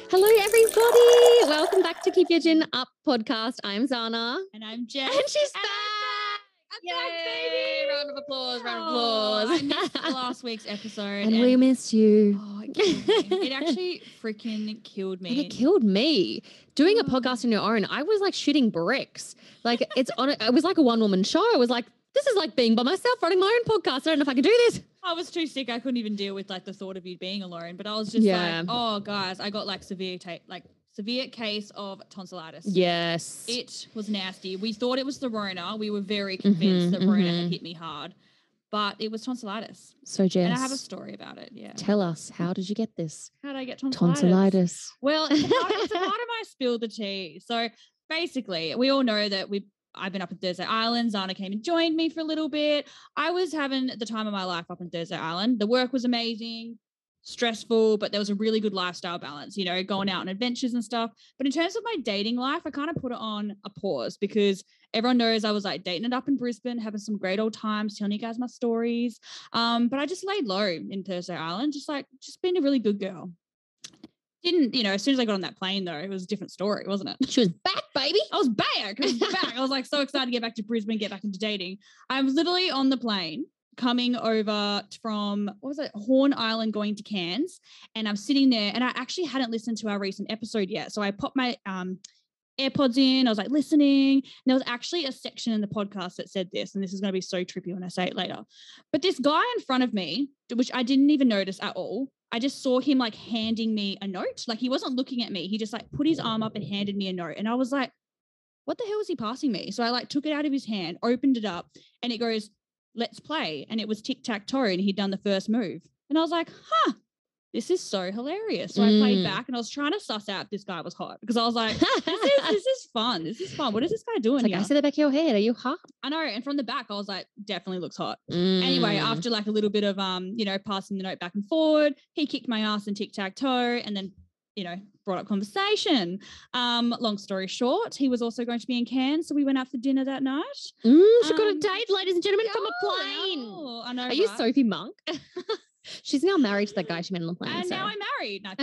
Hello, everybody. Welcome back to Keep Your Gin Up podcast. I'm Zana. And I'm Jess. And she's back. I'm back, baby. Round of applause. Round of Oh, applause. I missed last week's episode. And we missed you. Oh, it killed me. It actually freaking killed me. And it killed me. Doing a podcast on your own, I was like shitting bricks. Like it was like a one-woman show. I was like, this is like being by myself running my own podcast. I don't know if I can do this. I was too sick. I couldn't even deal with like the thought of you being alone. But I was just like, oh, guys, I got like severe case of tonsillitis. Yes. It was nasty. We thought it was the Rona. We were very convinced that Rona had hit me hard. But it was tonsillitis. So, Jess. And I have a story about it, yeah. Tell us, how did you get this? How did I get tonsillitis? Tonsillitis. Well, it's a part of my spill the tea. So basically, we all know that I've been up in Thursday Island. Zana came and joined me for a little bit. I was having the time of my life up in Thursday Island. The work was amazing, stressful, but there was a really good lifestyle balance, you know, going out on adventures and stuff. But in terms of my dating life, I kind of put it on a pause because everyone knows I was like dating it up in Brisbane, having some great old times, telling you guys my stories. But I just laid low in Thursday Island, just being a really good girl. Didn't, you know, as soon as I got on that plane though, it was a different story, wasn't it? She was back, baby. I was back. I was like so excited to get back to Brisbane, get back into dating. I was literally on the plane coming over from, Horn Island going to Cairns. And I'm sitting there and I actually hadn't listened to our recent episode yet. So I popped my AirPods in. I was like listening. And there was actually a section in the podcast that said this, and this is going to be so trippy when I say it later. But this guy in front of me, which I didn't even notice at all, I just saw him like handing me a note. Like he wasn't looking at me. He just like put his arm up and handed me a note. And I was like, what the hell is he passing me? So I like took it out of his hand, opened it up, and it goes, let's play. And it was tic-tac-toe and he'd done the first move. And I was like, this is so hilarious. So I played back and I was trying to suss out if this guy was hot because I was like, this is fun. This is fun. What is this guy doing here? I said the back of your head. Are you hot? I know. And from the back, I was like, definitely looks hot. Anyway, after like a little bit of, passing the note back and forward, he kicked my ass in tic-tac-toe and then, you know, brought up conversation. Long story short, he was also going to be in Cairns. So we went out for dinner that night. She got a date, ladies and gentlemen, from a plane. I know. Are you Sophie Monk? She's now married to that guy she met on the plane. And now I'm married. No,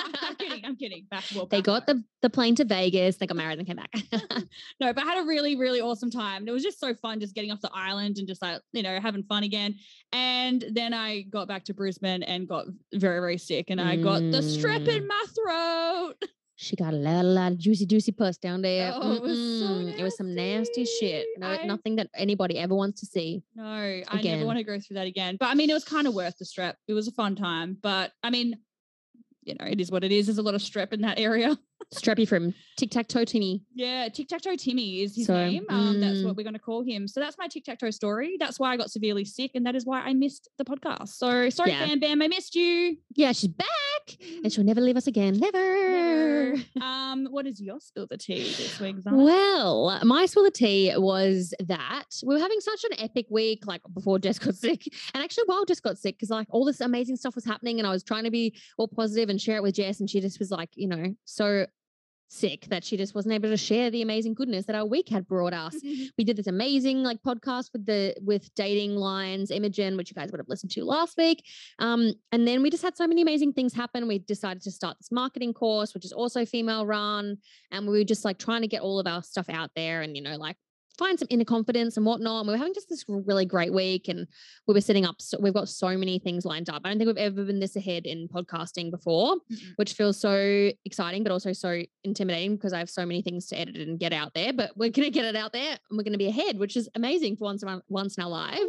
I'm kidding. They got the plane to Vegas. They got married and came back. No, but I had a really, really awesome time. It was just so fun just getting off the island and just like, you know, having fun again. And then I got back to Brisbane and got very, very sick. And I got the strep in my throat. She got a lot of juicy puss down there. Oh, it was so nasty. It was some nasty shit. Nothing that anybody ever wants to see. No, I never want to go through that again. But I mean, it was kind of worth the strep. It was a fun time. But I mean, you know, it is what it is. There's a lot of strep in that area. Streppy from Tic-Tac-Toe Timmy. Yeah, Tic-Tac-Toe Timmy is his name. That's what we're going to call him. So that's my Tic-Tac-Toe story. That's why I got severely sick, and that is why I missed the podcast. So sorry, Bam Bam, I missed you. Yeah, she's back, and she'll never leave us again. Never. What is your spill the tea this week, Zana? Well, my spill the tea was that we were having such an epic week, like before Jess got sick, and actually while Jess got sick, because like all this amazing stuff was happening, and I was trying to be all positive and share it with Jess, and she just was like, you know, so sick that she just wasn't able to share the amazing goodness that our week had brought us. We did this amazing like podcast with Dating Lines, Imogen, which you guys would have listened to last week. And then we just had so many amazing things happen. We decided to start this marketing course, which is also female run. And we were just like trying to get all of our stuff out there and, you know, like find some inner confidence and whatnot. And we were having just this really great week and we were setting up. So we've got so many things lined up. I don't think we've ever been this ahead in podcasting before, which feels so exciting, but also so intimidating because I have so many things to edit and get out there, but we're going to get it out there and we're going to be ahead, which is amazing for once in our lives.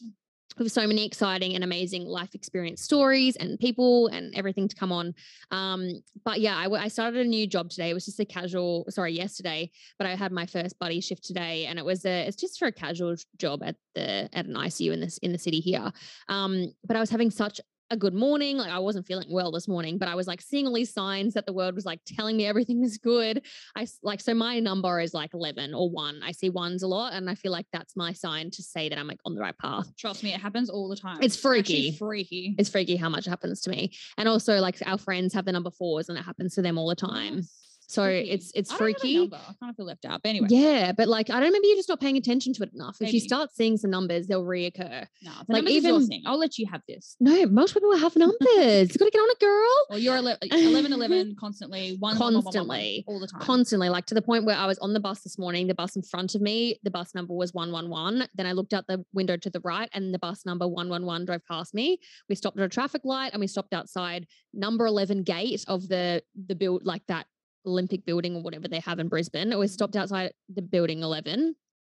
We have so many exciting and amazing life experience stories and people and everything to come on. But yeah, I started a new job today. It was just yesterday, but I had my first buddy shift today and it's just for a casual job at an ICU in the city here. But I was having such a good morning. Like I wasn't feeling well this morning, but I was like seeing all these signs that the world was like telling me everything was good. So my number is like 11 or 1. I see ones a lot and I feel like that's my sign to say that I'm like on the right path. Trust me, it happens all the time. It's freaky. It's freaky how much it happens to me. And also like our friends have the number 4s and it happens to them all the time. Yes. So Freaky. it's I don't have a freaky. number. I kind of feel left out. But anyway. Yeah, but like I don't know, maybe you're just not paying attention to it enough. If you Maybe. start seeing some numbers, they'll reoccur. No, the Like numbers is your even- thing. I'll let you have this. No, most people have numbers. You got to get on it, girl. Well, you're 11 constantly, Constantly. all the time. Constantly, like to the point where I was on the bus this morning, the bus in front of me, the bus number was 111. Then I looked out the window to the right and the bus number 111 drove past me. We stopped at a traffic light and we stopped outside number 11 gate of the build, like that Olympic building or whatever they have in Brisbane. We stopped outside the building 11.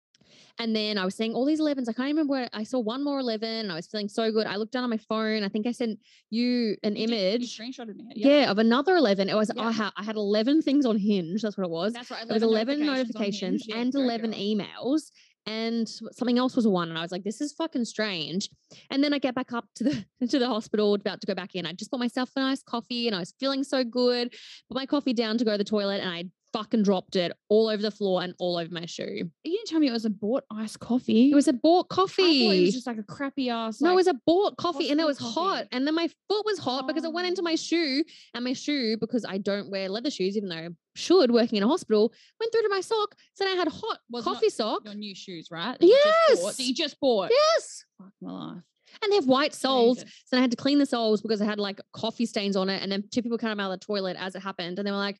And then I was seeing all these 11s. I can't even remember where I saw one more 11 and I was feeling so good. I looked down on my phone. I think I sent you an image. You screenshotted me. Yeah, of another 11. It was, Yeah. I had 11 things on Hinge. That's what it was. That's right. It was 11 notifications on Hinge. Yeah, and go 11 girl. emails. And something else was a 1. And I was like, this is fucking strange. And then I get back up to the hospital, about to go back in. I just bought myself a nice coffee and I was feeling so good. Put my coffee down to go to the toilet and I fucking dropped it all over the floor and all over my shoe. You didn't tell me it was a bought iced coffee. It was a bought I thought coffee. it was just like a crappy ass. No, it like, was a bought coffee and it was hospital hot. coffee. And then my foot was hot because it went into Oh. my shoe. And my shoe, because I don't wear leather shoes, even though I should, working in a hospital, went through to my sock. So then I had hot Was coffee not sock. your new shoes, right? Yes. That you just bought. Yes. Fuck my life. And they have white soles. Jesus. So I had to clean the soles because I had like coffee stains on it. And then 2 people came out of the toilet as it happened. And they were like,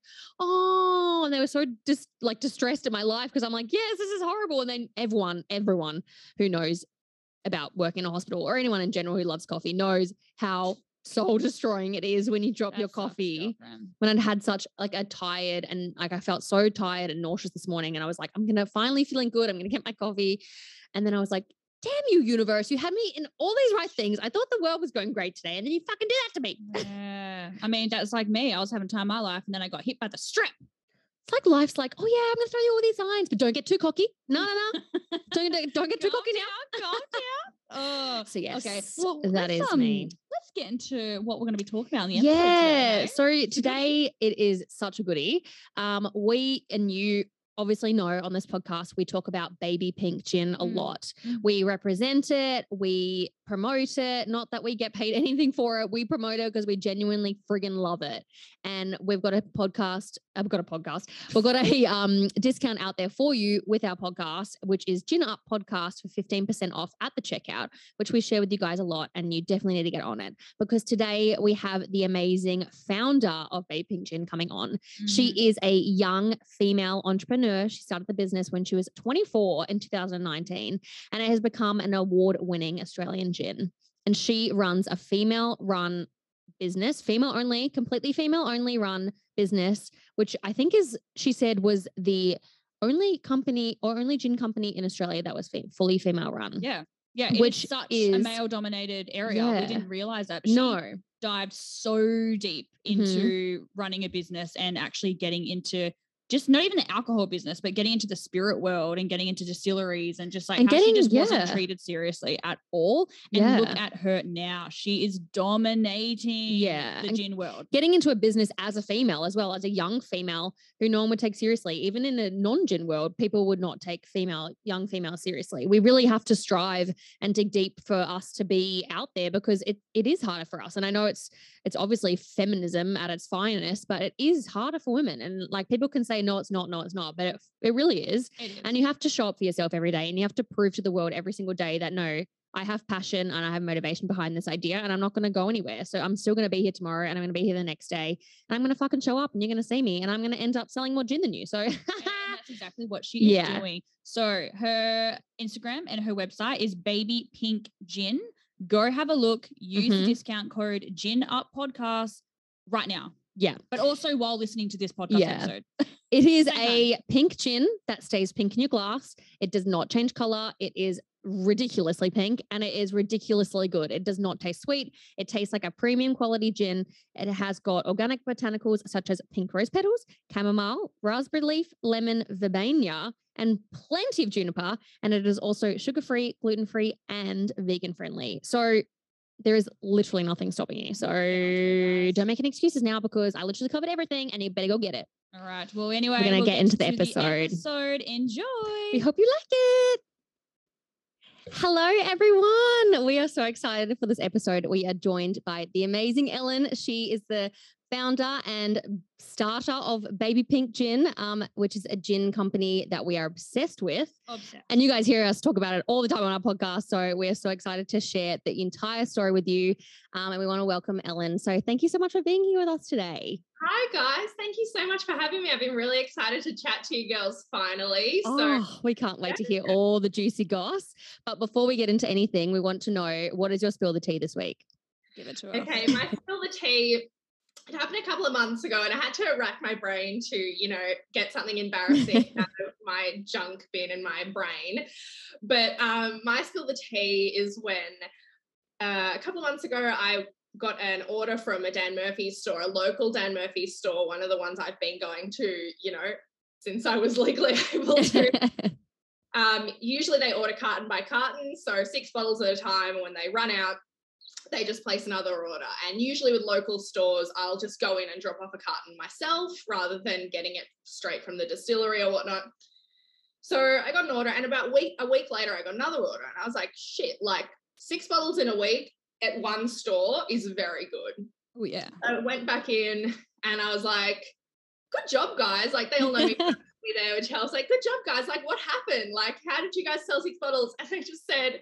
oh, and they were so distressed at my life because I'm like, yes, this is horrible. And then everyone who knows about working in a hospital or anyone in general who loves coffee knows how soul destroying it is when you drop your That sucks, coffee. girlfriend. When I'd had such like a tired and like I felt so tired and nauseous this morning and I was like, I'm gonna finally feeling good. I'm gonna get my coffee. And then I was like, damn you, universe, you had me in all these right things. I thought the world was going great today. And then you fucking did that to me. Yeah. I mean, that's like me. I was having time of my life and then I got hit by the strap. It's like life's like, oh yeah, I'm gonna throw you all these signs, but don't get too cocky. No. Don't get too cocky now. Calm down. Oh, So yes, okay. Well, that let's, is me. Let's get into what we're going to be talking about in the episode Yeah. today. So today it is such a goodie. We and you obviously know on this podcast, we talk about baby pink gin a lot. Mm. We represent it. We promote it. Not that we get paid anything for it. We promote it because we genuinely friggin' love it. And we've got a podcast. We've got a discount out there for you with our podcast, which is Gin Up Podcast for 15% off at the checkout, which we share with you guys a lot. And you definitely need to get on it because today we have the amazing founder of Baby Pink Gin coming on. Mm. She is a young female entrepreneur. She started the business when she was 24 in 2019, and it has become an award-winning Australian gin. And she runs a female-run business, female-only, completely female-only run business, which I think she said was the only company or only gin company in Australia that was fully female-run. Yeah. Yeah. Which It's such is- a male-dominated area. Yeah. We didn't realize that. But she No. dived so deep into running a business and actually getting into just not even the alcohol business, but getting into the spirit world and getting into distilleries and just like And how she just getting- wasn't yeah. treated seriously at all. And Yeah. look at her now. She is dominating Yeah. the And gin world. Getting into a business as a female as well, as a young female who no one would take seriously. Even in a non-gin world, people would not take young female seriously. We really have to strive and dig deep for us to be out there because it is harder for us. And I know it's obviously feminism at its finest, but it is harder for women. And like people can say, no, it's not, but it really is. It is. And you have to show up for yourself every day and you have to prove to the world every single day that no, I have passion and I have motivation behind this idea and I'm not going to go anywhere. So I'm still going to be here tomorrow and I'm going to be here the next day and I'm going to fucking show up and you're going to see me and I'm going to end up selling more gin than you. So And that's exactly what she Yeah. is doing. So her Instagram and her website is Baby Pink Gin. Go have a look. Use the Mhm. discount code Gin Up Podcast right now. yeah, But also while listening to this podcast Yeah. episode. it is Same a pink gin that stays pink in your glass. It does not change color. It is ridiculously pink and it is ridiculously good. It does not taste sweet. It tastes like a premium quality gin. It has got organic botanicals such as pink rose petals, chamomile, raspberry leaf, lemon, verbena, and plenty of juniper. And it is also sugar-free, gluten-free, and vegan-friendly. So there is literally nothing stopping you. So guys. don't make any excuses now because I literally covered everything and you better go get it. All right. Well, anyway, We're gonna we'll get into the episode. Enjoy. We hope you like it. Hello, everyone. We are so excited for this episode. We are joined by the amazing Ellen. She is the founder and starter of Baby Pink Gin, which is a gin company that we are obsessed with. Obsessed. And you guys hear us talk about it all the time on our podcast. So we're so excited to share the entire story with you. And we want to welcome Ellen. So thank you so much for being here with us today. Hi, guys. Thank you so much for having me. I've been really excited to chat to you girls finally. We can't wait to hear all the juicy goss. But before we get into anything, we want to know, what is your spill the tea this week? Give it to us. Okay, my spill the tea, it happened a couple of months ago and I had to rack my brain to, get something embarrassing out of my junk bin in my brain. But my spill the tea is when a couple of months ago, I got an order from a Dan Murphy's store, a local Dan Murphy's store, one of the ones I've been going to, since I was legally able to. Usually they order carton by carton, so 6 bottles at a time. When they run out, they just place another order. And usually with local stores, I'll just go in and drop off a carton myself rather than getting it straight from the distillery or whatnot. So I got an order, and about a week later, I got another order, and I was like, shit, 6 bottles in a week at one store is very good. Oh, yeah. I went back in and I was like, good job, guys. They all know me there, which I was like, good job, guys. What happened? How did you guys sell 6 bottles? And they just said,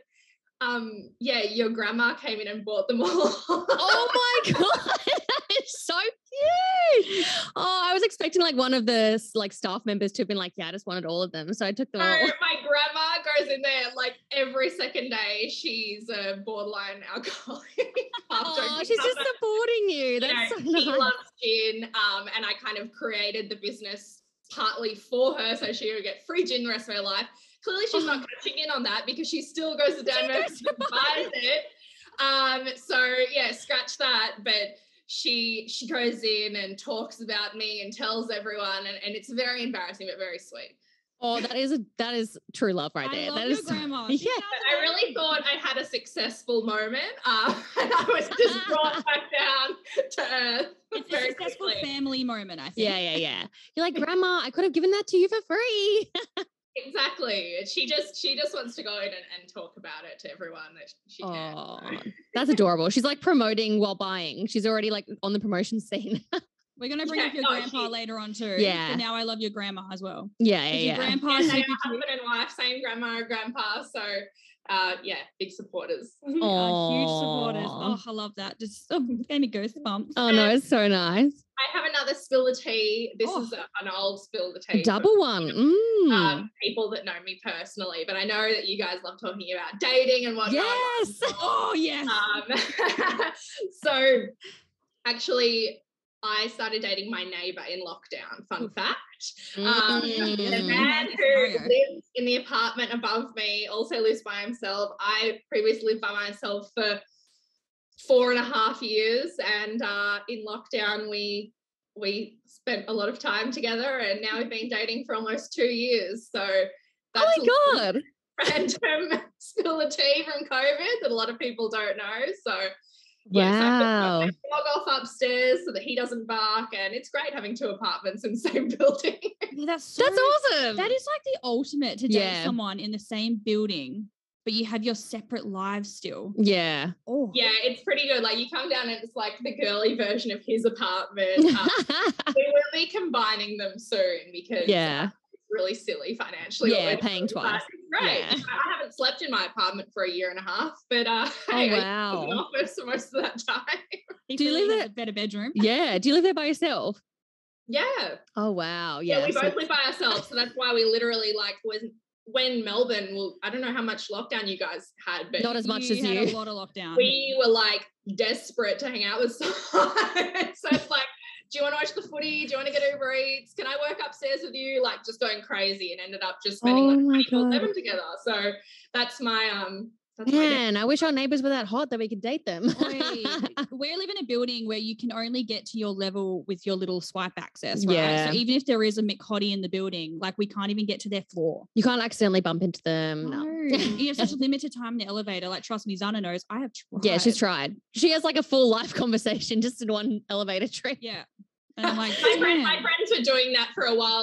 your grandma came in and bought them all. Oh my God. That is so cute. Oh, I was expecting one of the staff members to have been like, yeah, I just wanted all of them. So I took them all. My grandma goes in there every second day. She's a borderline alcoholic. Oh, she's just supporting you. That's so nice. She loves gin, and I kind of created the business partly for her so she would get free gin the rest of her life. Clearly she's not catching in on that because she still goes to Dan Murphy's and buys it. So yeah, scratch that. But she goes in and talks about me and tells everyone, and it's very embarrassing but very sweet. Oh, that is true love right there. That is your grandma. Yeah. I really thought I had a successful moment, and I was just brought back down to earth. It's a successful family moment, I think. Yeah. You're like, Grandma, I could have given that to you for free. Exactly. She just wants to go in and talk about it to everyone that she can. Oh, that's adorable. She's promoting while buying. She's already on the promotion scene. We're going to bring up your grandpa later on too. Yeah. But now I love your grandma as well. Yeah. Your grandpa, husband and wife, same grandma and grandpa. So, big supporters. Huge supporters. Oh, I love that. Just gave me goosebumps. Oh no, it's so nice. I have another spill the tea. This is an old spill the tea. A double one. People that know me personally, but I know that you guys love talking about dating and whatnot. Yes. Oh, yes. So actually, I started dating my neighbour in lockdown. Fun fact. The man who lives in the apartment above me also lives by himself. I previously lived by myself for 4.5 years, and in lockdown we spent a lot of time together, and now we've been dating for almost 2 years. So that's God. Random spill the tea from COVID that a lot of people don't know. So wow. I log off upstairs so that he doesn't bark, and it's great having 2 apartments in the same building. Yeah, that's awesome. That is the ultimate to date someone in the same building, but you have your separate lives still. Yeah. Oh. Yeah, it's pretty good. You come down and it's the girly version of his apartment. We will be combining them soon because it's really silly financially. Yeah, paying twice. It's great. Yeah. I haven't slept in my apartment for 1.5 years, but hey, wow. I live in the office for most of that time. Do you live in a better bedroom? Yeah. Do you live there by yourself? Yeah. Oh wow. Yeah. We both live by ourselves, so that's why we literally when Melbourne, I don't know how much lockdown you guys had, but not as much as had you. A lot of lockdown. We were desperate to hang out with someone. So it's do you want to watch the footy? Do you want to get Uber Eats? Can I work upstairs with you? Just going crazy, and ended up just spending 24/7 together. So that's my Man, I wish our neighbours were that hot that we could date them. We live in a building where you can only get to your level with your little swipe access, right? Yeah. So even if there is a Mick Hottie in the building, we can't even get to their floor. You can't accidentally bump into them. No. You have such a limited time in the elevator. Trust me, Zana knows. I have tried. Yeah, she's tried. She has a full life conversation just in one elevator trip. Yeah. And I'm my friends were doing that for a while, and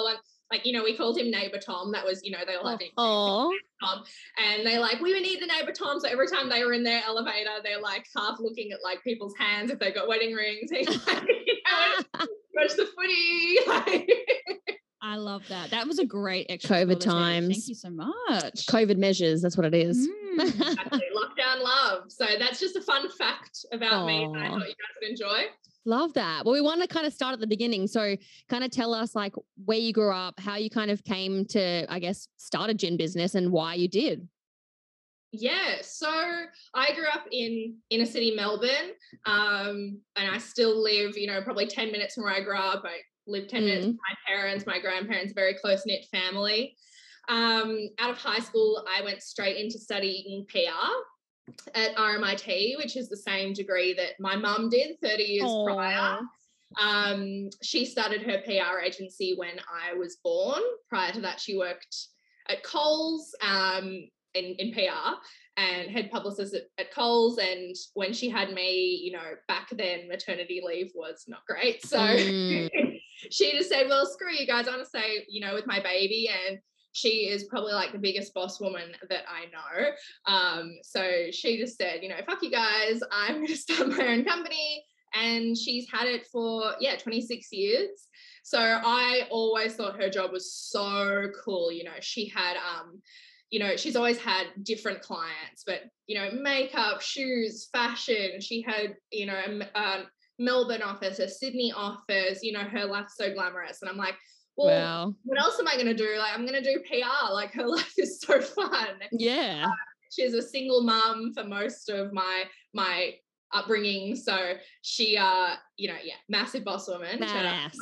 like, you know, we called him Neighbor Tom. That was, you know, they all had Oh, Tom, and they like, we need the Neighbor Tom. So every time they were in their elevator, they're like half looking at like people's hands if they got wedding rings. You know, watch the footy. Like. I love that. That was a great extra. COVID times. Thank you so much. COVID measures. That's what it is. Exactly. Lockdown love. So that's just a fun fact about me that I thought you guys would enjoy. Love that. Well, we want to kind of start at the beginning. So kind of tell us like where you grew up, how you kind of came to, I guess, start a gin business and why you did. Yeah, so I grew up in inner city Melbourne, and I still live, you know, probably 10 minutes from where I grew up. I live 10 minutes with my parents, my grandparents, very close-knit family. Out of high school, I went straight into studying PR at RMIT, which is the same degree that my mum did 30 years prior. She started her PR agency when I was born. Prior to that, she worked at Coles in PR and head publicist at Coles. And when she had me, you know, back then maternity leave was not great. So she just said, well, screw you guys, I want to stay, you know, with my baby. And she is probably like the biggest boss woman that I know. So she just said, you know, fuck you guys, I'm going to start my own company. And she's had it for, 26 years. So I always thought her job was so cool. You know, she had, you know, she's always had different clients, but, you know, makeup, shoes, fashion. She had, you know, a Melbourne office, a Sydney office, you know, her life's so glamorous. And I'm like, well, what else am I going to do? Like, I'm going to do PR. Like, her life is so fun. Yeah. She's a single mum for most of my upbringing. So she, you know, massive boss woman. Badass.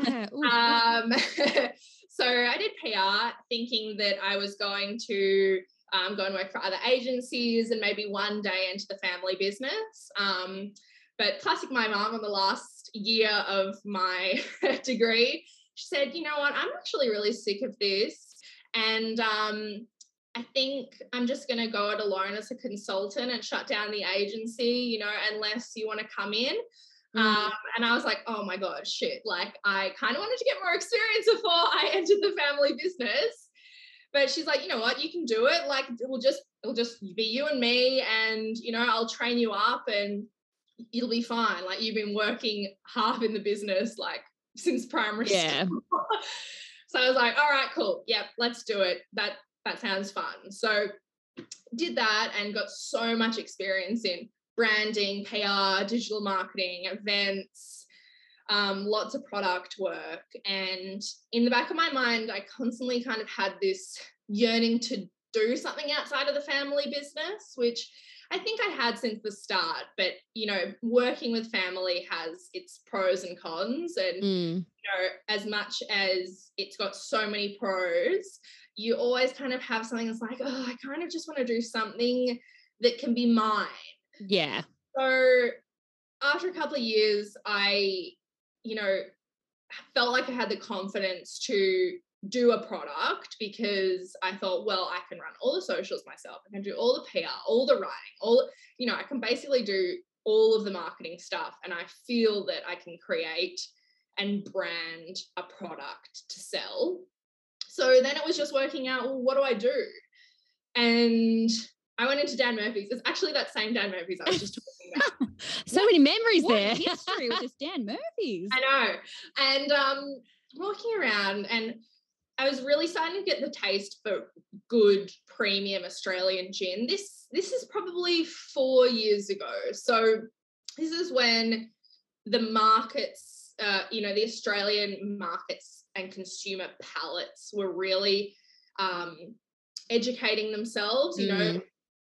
So I did PR thinking that I was going to go and work for other agencies and maybe one day into the family business. But classic my mum, on the last year of my degree, she said, you know what, I'm actually really sick of this. And I think I'm just going to go it alone as a consultant and shut down the agency, you know, unless you want to come in. And I was like, oh my God, shit. Like, I kind of wanted to get more experience before I entered the family business. But she's like, you know what, you can do it. Like, it'll just be you and me, and, you know, I'll train you up and it'll be fine. Like, you've been working half in the business, like, since primary school. So I was like, all right, cool. Yep, let's do it. That sounds fun. So did that and got so much experience in branding, PR, digital marketing, events, lots of product work. And in the back of my mind, I constantly kind of had this yearning to do something outside of the family business, which I think I had since the start. But, you know, working with family has its pros and cons. And, you know, as much as it's got so many pros, you always kind of have something that's like, oh, I kind of just want to do something that can be mine. Yeah. So after a couple of years, I, you know, felt like I had the confidence to do a product, because I thought, well, I can run all the socials myself. I can do all the PR, all the writing, you know, I can basically do all of the marketing stuff. And I feel that I can create and brand a product to sell. So then it was just working out, well, what do I do? And I went into Dan Murphy's. It's actually that same Dan Murphy's I was just talking about. So many memories there. History with this Dan Murphy's. I know. And walking around, and I was really starting to get the taste for good premium Australian gin. This is probably 4 years ago. So this is when the markets, you know, the Australian markets and consumer palates were really educating themselves, you know.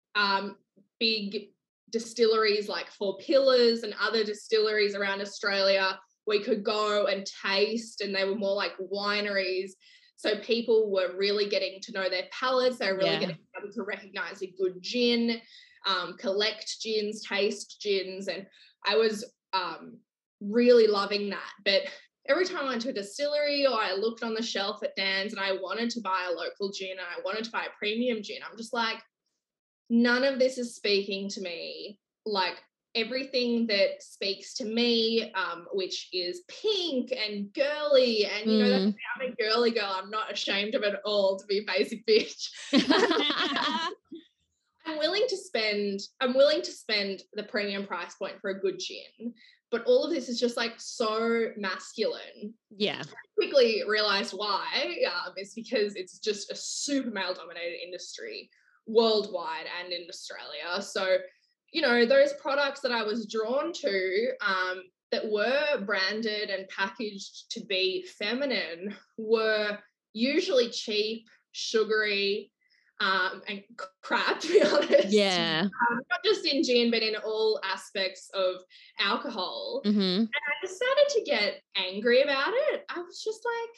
Big distilleries like Four Pillars and other distilleries around Australia, we could go and taste, and they were more like wineries. So people were really getting to know their palates. They were really getting able to recognize a good gin, collect gins, taste gins. And I was really loving that. But every time I went to a distillery or I looked on the shelf at Dan's and I wanted to buy a local gin and I wanted to buy a premium gin, I'm just like, none of this is speaking to me like everything that speaks to me, which is pink and girly. And, you know, that's me, I'm a girly girl. I'm not ashamed of it all, to be a basic bitch. I'm willing to spend the premium price point for a good gin, but all of this is just like so masculine. Yeah. I quickly realized why. It's because it's just a super male dominated industry worldwide and in Australia. So, you know, those products that I was drawn to, that were branded and packaged to be feminine, were usually cheap, sugary, and crap, to be honest. Yeah. Not just in gin, but in all aspects of alcohol. Mm-hmm. And I just started to get angry about it. I was just like,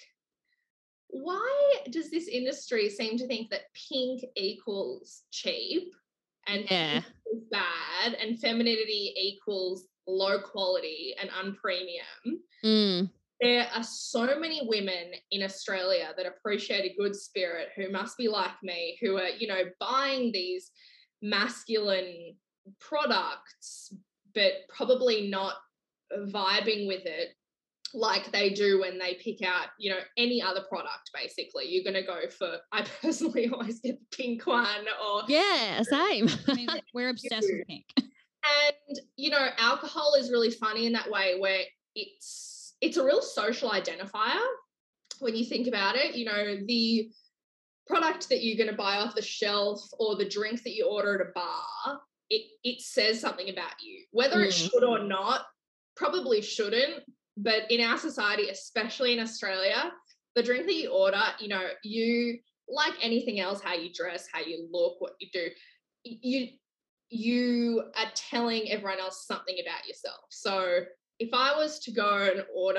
why does this industry seem to think that pink equals cheap and pink is bad and femininity equals low quality and unpremium? There are so many women in Australia that appreciate a good spirit, who must be like me, who are, you know, buying these masculine products, but probably not vibing with it like they do when they pick out, you know, any other product. Basically, you're going to go for, I personally always get the pink one, or same. I mean, we're obsessed with pink. And, you know, alcohol is really funny in that way, where it's a real social identifier when you think about it. You know, the product that you're going to buy off the shelf or the drink that you order at a bar, it says something about you. Whether it should or not, probably shouldn't, but in our society, especially in Australia, the drink that you order, you know, you, like anything else, how you dress, how you look, what you do, you are telling everyone else something about yourself. So if I was to go and order,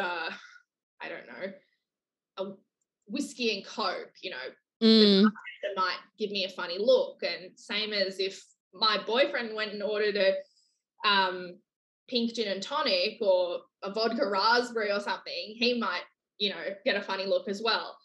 I don't know, a whiskey and Coke, you know, the bartender might give me a funny look. And same as if my boyfriend went and ordered a pink gin and tonic or a vodka raspberry or something, he might, you know, get a funny look as well.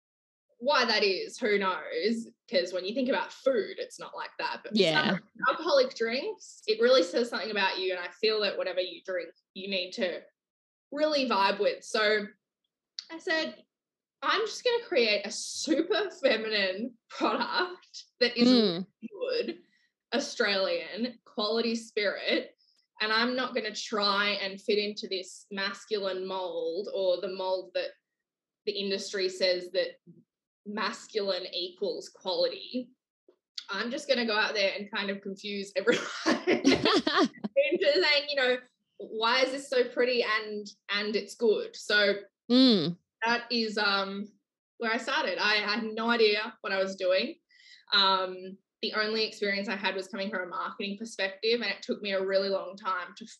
Why that is, who knows? Because when you think about food, it's not like that. But some alcoholic drinks, it really says something about you. And I feel that whatever you drink, you need to really vibe with. So I said, I'm just going to create a super feminine product that is really good, Australian, quality spirit. And I'm not going to try and fit into this masculine mold, or the mold that the industry says that masculine equals quality. I'm just going to go out there and kind of confuse everyone into saying, you know, why is this so pretty and it's good. So that is where I started. I had no idea what I was doing. The only experience I had was coming from a marketing perspective, and it took me a really long time to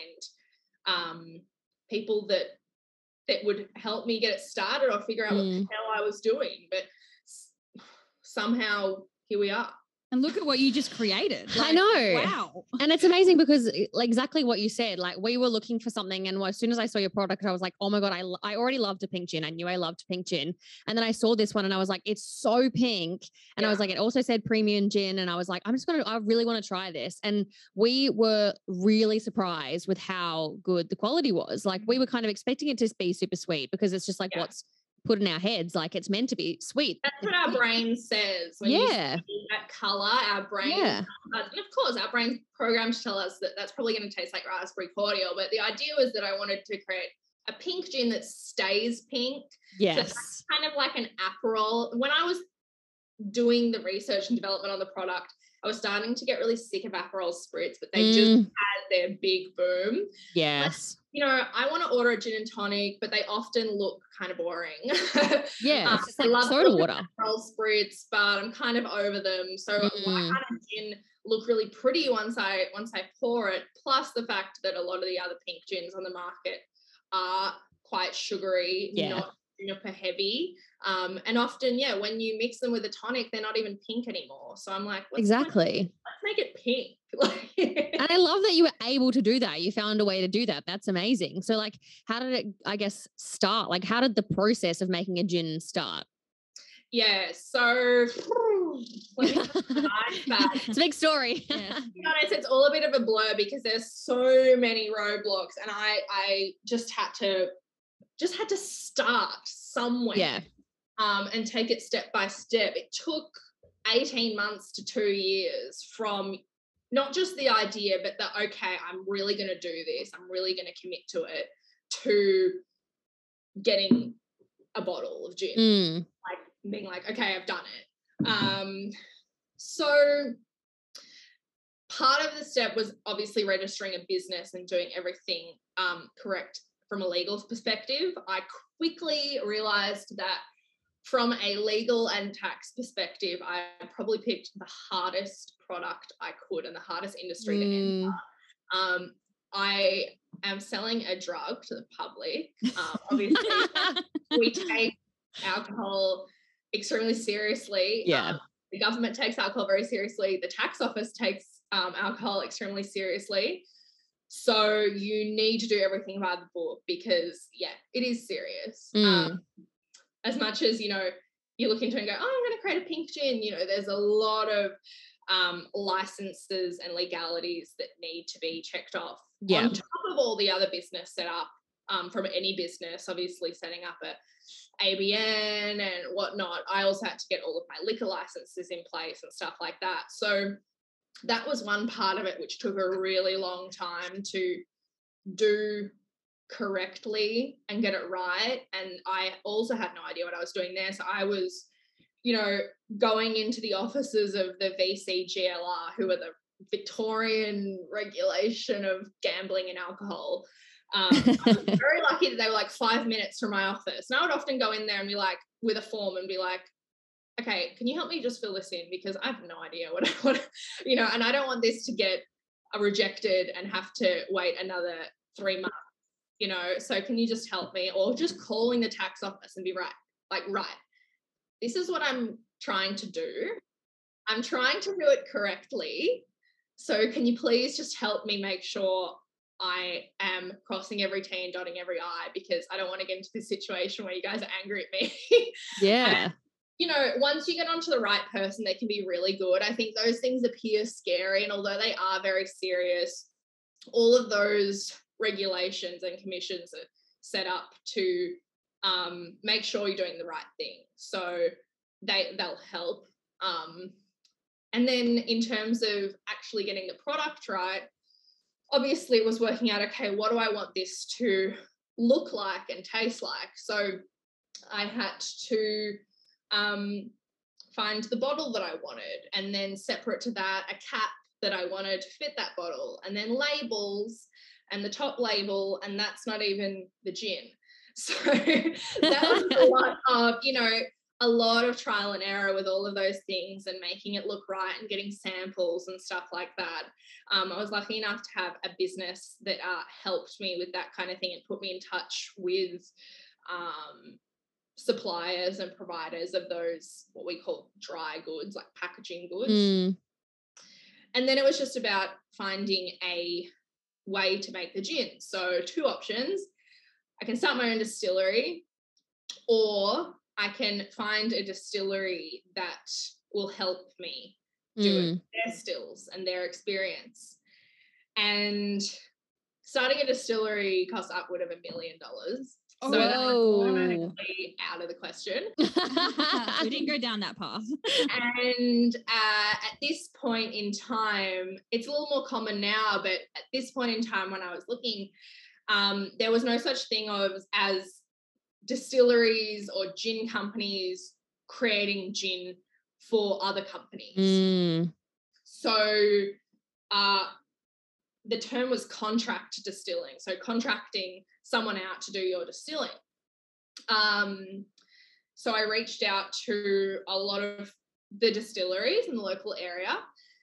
find people that would help me get it started or figure out what the hell I was doing. But somehow here we are. And look at what you just created. Like, I know. Wow. And it's amazing because, like, exactly what you said, like, we were looking for something, and as soon as I saw your product, I was like, oh my God, I already loved a pink gin. I knew I loved pink gin. And then I saw this one and I was like, it's so pink. And I was like, it also said premium gin. And I was like, I really want to try this. And we were really surprised with how good the quality was. Like, we were kind of expecting it to be super sweet because it's just like what's put in our heads, like it's meant to be sweet. That's what our brain says. When you see that color, our brain, and of course our brain's programmed to tell us that that's probably going to taste like raspberry cordial. But the idea was that I wanted to create a pink gin that stays pink. Yes. So that's kind of like an Aperol. When I was doing the research and development on the product, I was starting to get really sick of Aperol spritz, but they just had their big boom. Yes. You know, I want to order a gin and tonic, but they often look kind of boring. Yeah, it's like I love soda water. Aperol spritz, but I'm kind of over them. So why can't a gin look really pretty once I pour it? Plus the fact that a lot of the other pink gins on the market are quite sugary, not juniper heavy. And often, when you mix them with a tonic, they're not even pink anymore. So I'm like, let's make it pink. And I love that you were able to do that. You found a way to do that. That's amazing. So, like, how did it, I guess, start? Like, how did the process of making a gin start? Yeah, so let me that. It's a big story. Yeah. To be honest, it's all a bit of a blur because there's so many roadblocks, and I just had to start somewhere. Yeah. And take it step by step. It took 18 months to 2 years from not just the idea, but the, okay, I'm really going to do this, I'm really going to commit to it, to getting a bottle of gin. Like being like, okay, I've done it. So part of the step was obviously registering a business and doing everything correct from a legal perspective. I quickly realized that from a legal and tax perspective, I probably picked the hardest product I could and the hardest industry to enter. I am selling a drug to the public. Obviously, we take alcohol extremely seriously. Yeah. The government takes alcohol very seriously. The tax office takes alcohol extremely seriously. So you need to do everything by the book because, yeah, it is serious. As much as, you know, you look into it and go, oh, I'm going to create a pink gin, you know, there's a lot of licenses and legalities that need to be checked off. Yeah. On top of all the other business set up from any business, obviously setting up a ABN and whatnot. I also had to get all of my liquor licenses in place and stuff like that. So that was one part of it, which took a really long time to do correctly and get it right. And I also had no idea what I was doing there. So I was, you know, going into the offices of the VCGLR, who are the Victorian regulation of gambling and alcohol. I was very lucky that they were like 5 minutes from my office. And I would often go in there and be like, with a form and be like, okay, can you help me just fill this in? Because I have no idea what you know, and I don't want this to get rejected and have to wait another 3 months, you know, so can you just help me? Or just calling the tax office and be right, this is what I'm trying to do. I'm trying to do it correctly. So can you please just help me make sure I am crossing every T and dotting every I, because I don't want to get into this situation where you guys are angry at me. Yeah. You know, once you get onto the right person, they can be really good. I think those things appear scary, and although they are very serious, all of those regulations and commissions are set up to make sure you're doing the right thing. So they'll help. And then in terms of actually getting the product right, obviously it was working out, okay, what do I want this to look like and taste like? So I had to find the bottle that I wanted, and then separate to that, a cap that I wanted to fit that bottle, and then labels and the top label, and that's not even the gin. So that was a lot of, you know, a lot of trial and error with all of those things and making it look right and getting samples and stuff like that. I was lucky enough to have a business that helped me with that kind of thing and put me in touch with suppliers and providers of those, what we call dry goods, like packaging goods. And then it was just about finding a way to make the gin. So 2 options. I can start my own distillery, or I can find a distillery that will help me do it, their stills and their experience. And starting a distillery costs upward of $1 million. So that's automatically out of the question. We didn't go down that path. And at this point in time, it's a little more common now, but at this point in time when I was looking, there was no such thing as distilleries or gin companies creating gin for other companies. So the term was contract distilling, so contracting someone out to do your distilling. So I reached out to a lot of the distilleries in the local area.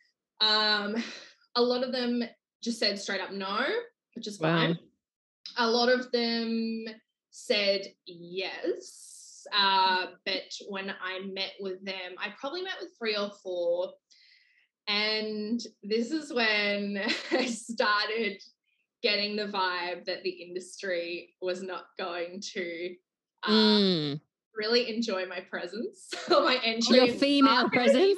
A lot of them just said straight up no, which is fine. A lot of them said yes, but when I met with them, I probably met with 3 or 4, and this is when I started getting the vibe that the industry was not going to really enjoy my presence or my entry. Your female presence.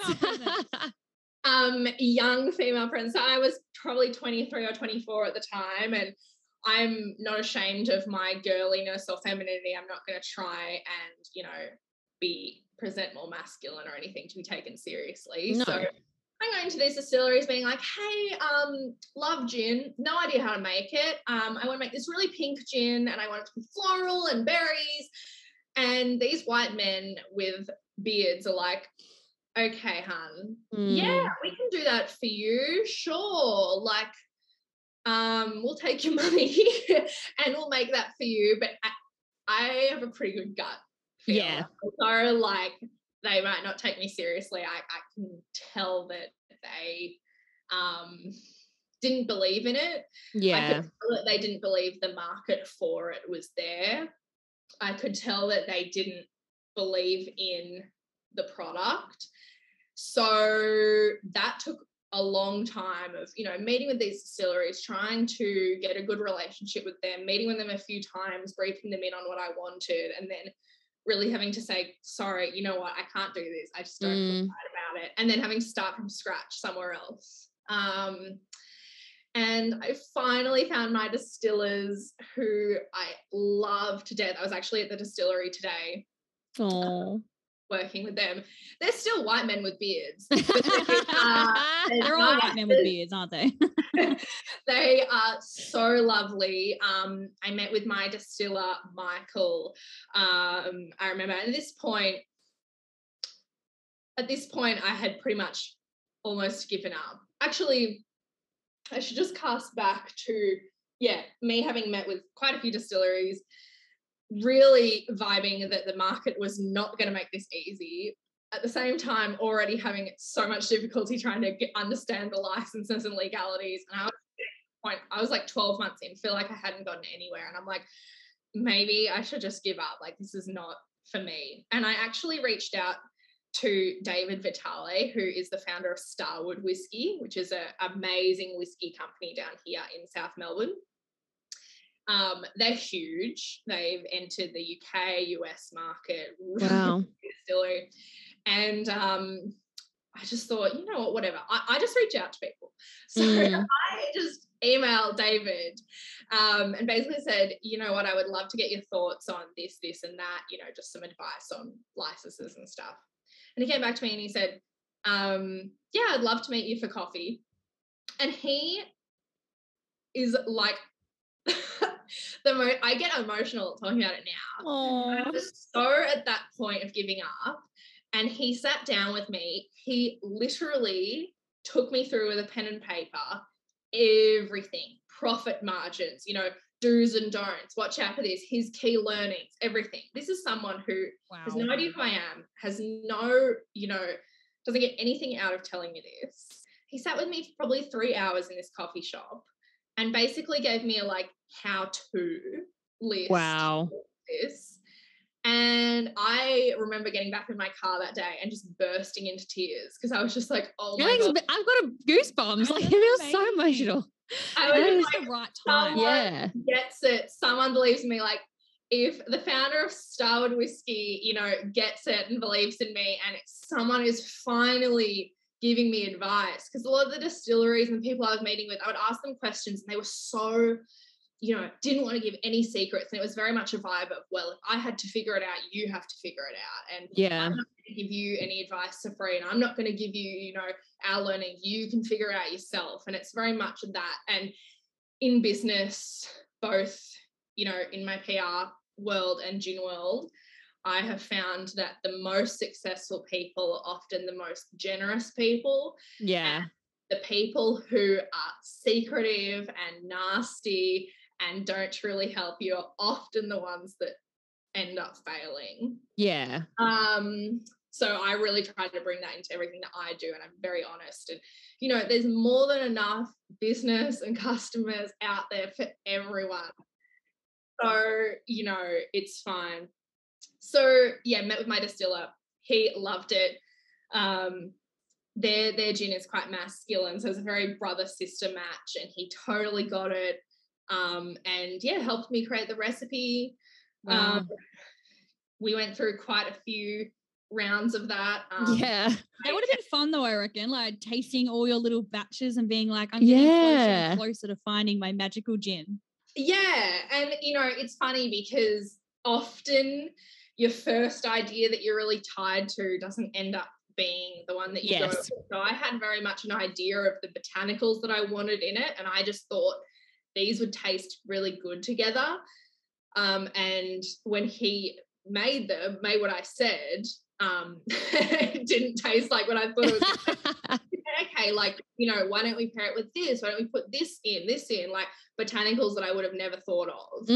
Young female presence. So I was probably 23 or 24 at the time, and I'm not ashamed of my girliness or femininity. I'm not going to try and, you know, present more masculine or anything to be taken seriously. No. So I'm going to these distilleries being like, hey, love gin, no idea how to make it. I want to make this really pink gin and I want it to be floral and berries. And these white men with beards are like, okay, hun, yeah, we can do that for you. Sure. Like, we'll take your money and we'll make that for you. But I have a pretty good gut feel. Yeah. So like they might not take me seriously. I can tell that they didn't believe in it. Yeah. I could tell that they didn't believe the market for it was there. I could tell that they didn't believe in the product. So that took a long time of, you know, meeting with these distilleries, trying to get a good relationship with them, meeting with them a few times, briefing them in on what I wanted, and then really having to say, sorry, you know what, I can't do this. I just don't feel right about it. And then having to start from scratch somewhere else. And I finally found my distillers who I love to death. I was actually at the distillery today. Oh. Working with them. They're still white men with beards. They're all white men with beards, aren't they? They are so lovely. I met with my distiller, Michael. I remember at this point, I had pretty much almost given up. Actually, I should just cast back to, me having met with quite a few distilleries, really vibing that the market was not going to make this easy. At the same time, already having so much difficulty trying to understand the licenses and legalities. And I was like 12 months in, feel like I hadn't gotten anywhere. And I'm like, maybe I should just give up. Like, this is not for me. And I actually reached out to David Vitale, who is the founder of Starwood Whiskey, which is an amazing whiskey company down here in South Melbourne. They're huge. They've entered the UK, US market. Wow. Distillery. And I just thought, you know what, whatever. I just reach out to people. So I just emailed David and basically said, you know what, I would love to get your thoughts on this, this and that, you know, just some advice on licenses and stuff. And he came back to me and he said, yeah, I'd love to meet you for coffee. And he is like, I get emotional talking about it now. I was so at that point of giving up, and he sat down with me. He literally took me through with a pen and paper everything, profit margins, you know, do's and don'ts, watch out for this, his key learnings, everything. This is someone who has no idea who I am, has no, you know, doesn't get anything out of telling me this. He sat with me for probably 3 hours in this coffee shop and basically gave me a like how-to list. Wow. This. And I remember getting back in my car that day and just bursting into tears because I was just like, oh my God. I've got goosebumps. Like, it feels so emotional. I was like, the right time. Yeah. Gets it. Someone believes in me. Like, if the founder of Starwood Whiskey, you know, gets it and believes in me, and someone is finally giving me advice, because a lot of the distilleries and the people I was meeting with, I would ask them questions and they were so, you know, didn't want to give any secrets. And it was very much a vibe of, well, if I had to figure it out, you have to figure it out. And I'm not going to give you any advice for free, and I'm not going to give you, you know, our learning. You can figure it out yourself. And it's very much that. And in business, both, you know, in my PR world and gin world, I have found that the most successful people are often the most generous people. Yeah. And the people who are secretive and nasty and don't truly help you are often the ones that end up failing. Yeah. So I really try to bring that into everything that I do, and I'm very honest. And, you know, there's more than enough business and customers out there for everyone. So, you know, it's fine. So, yeah, met with my distiller. He loved it. Their gin is quite masculine, so it's a very brother-sister match, and he totally got it. And, yeah, helped me create the recipe. Wow. we went through quite a few rounds of that. Yeah. That would have been fun though, I reckon, like tasting all your little batches and being like, I'm getting closer Yeah. and closer to finding my magical gin. Yeah. And, it's funny because often your first idea that you're really tied to doesn't end up being the one that you go Yes. with. So I had very much an idea of the botanicals that I wanted in it, and I just thought these would taste really good together. And when he made what I said, it didn't taste like what I thought it was. Okay, like, why don't we pair it with this? Why don't we put this in, like botanicals that I would have never thought of.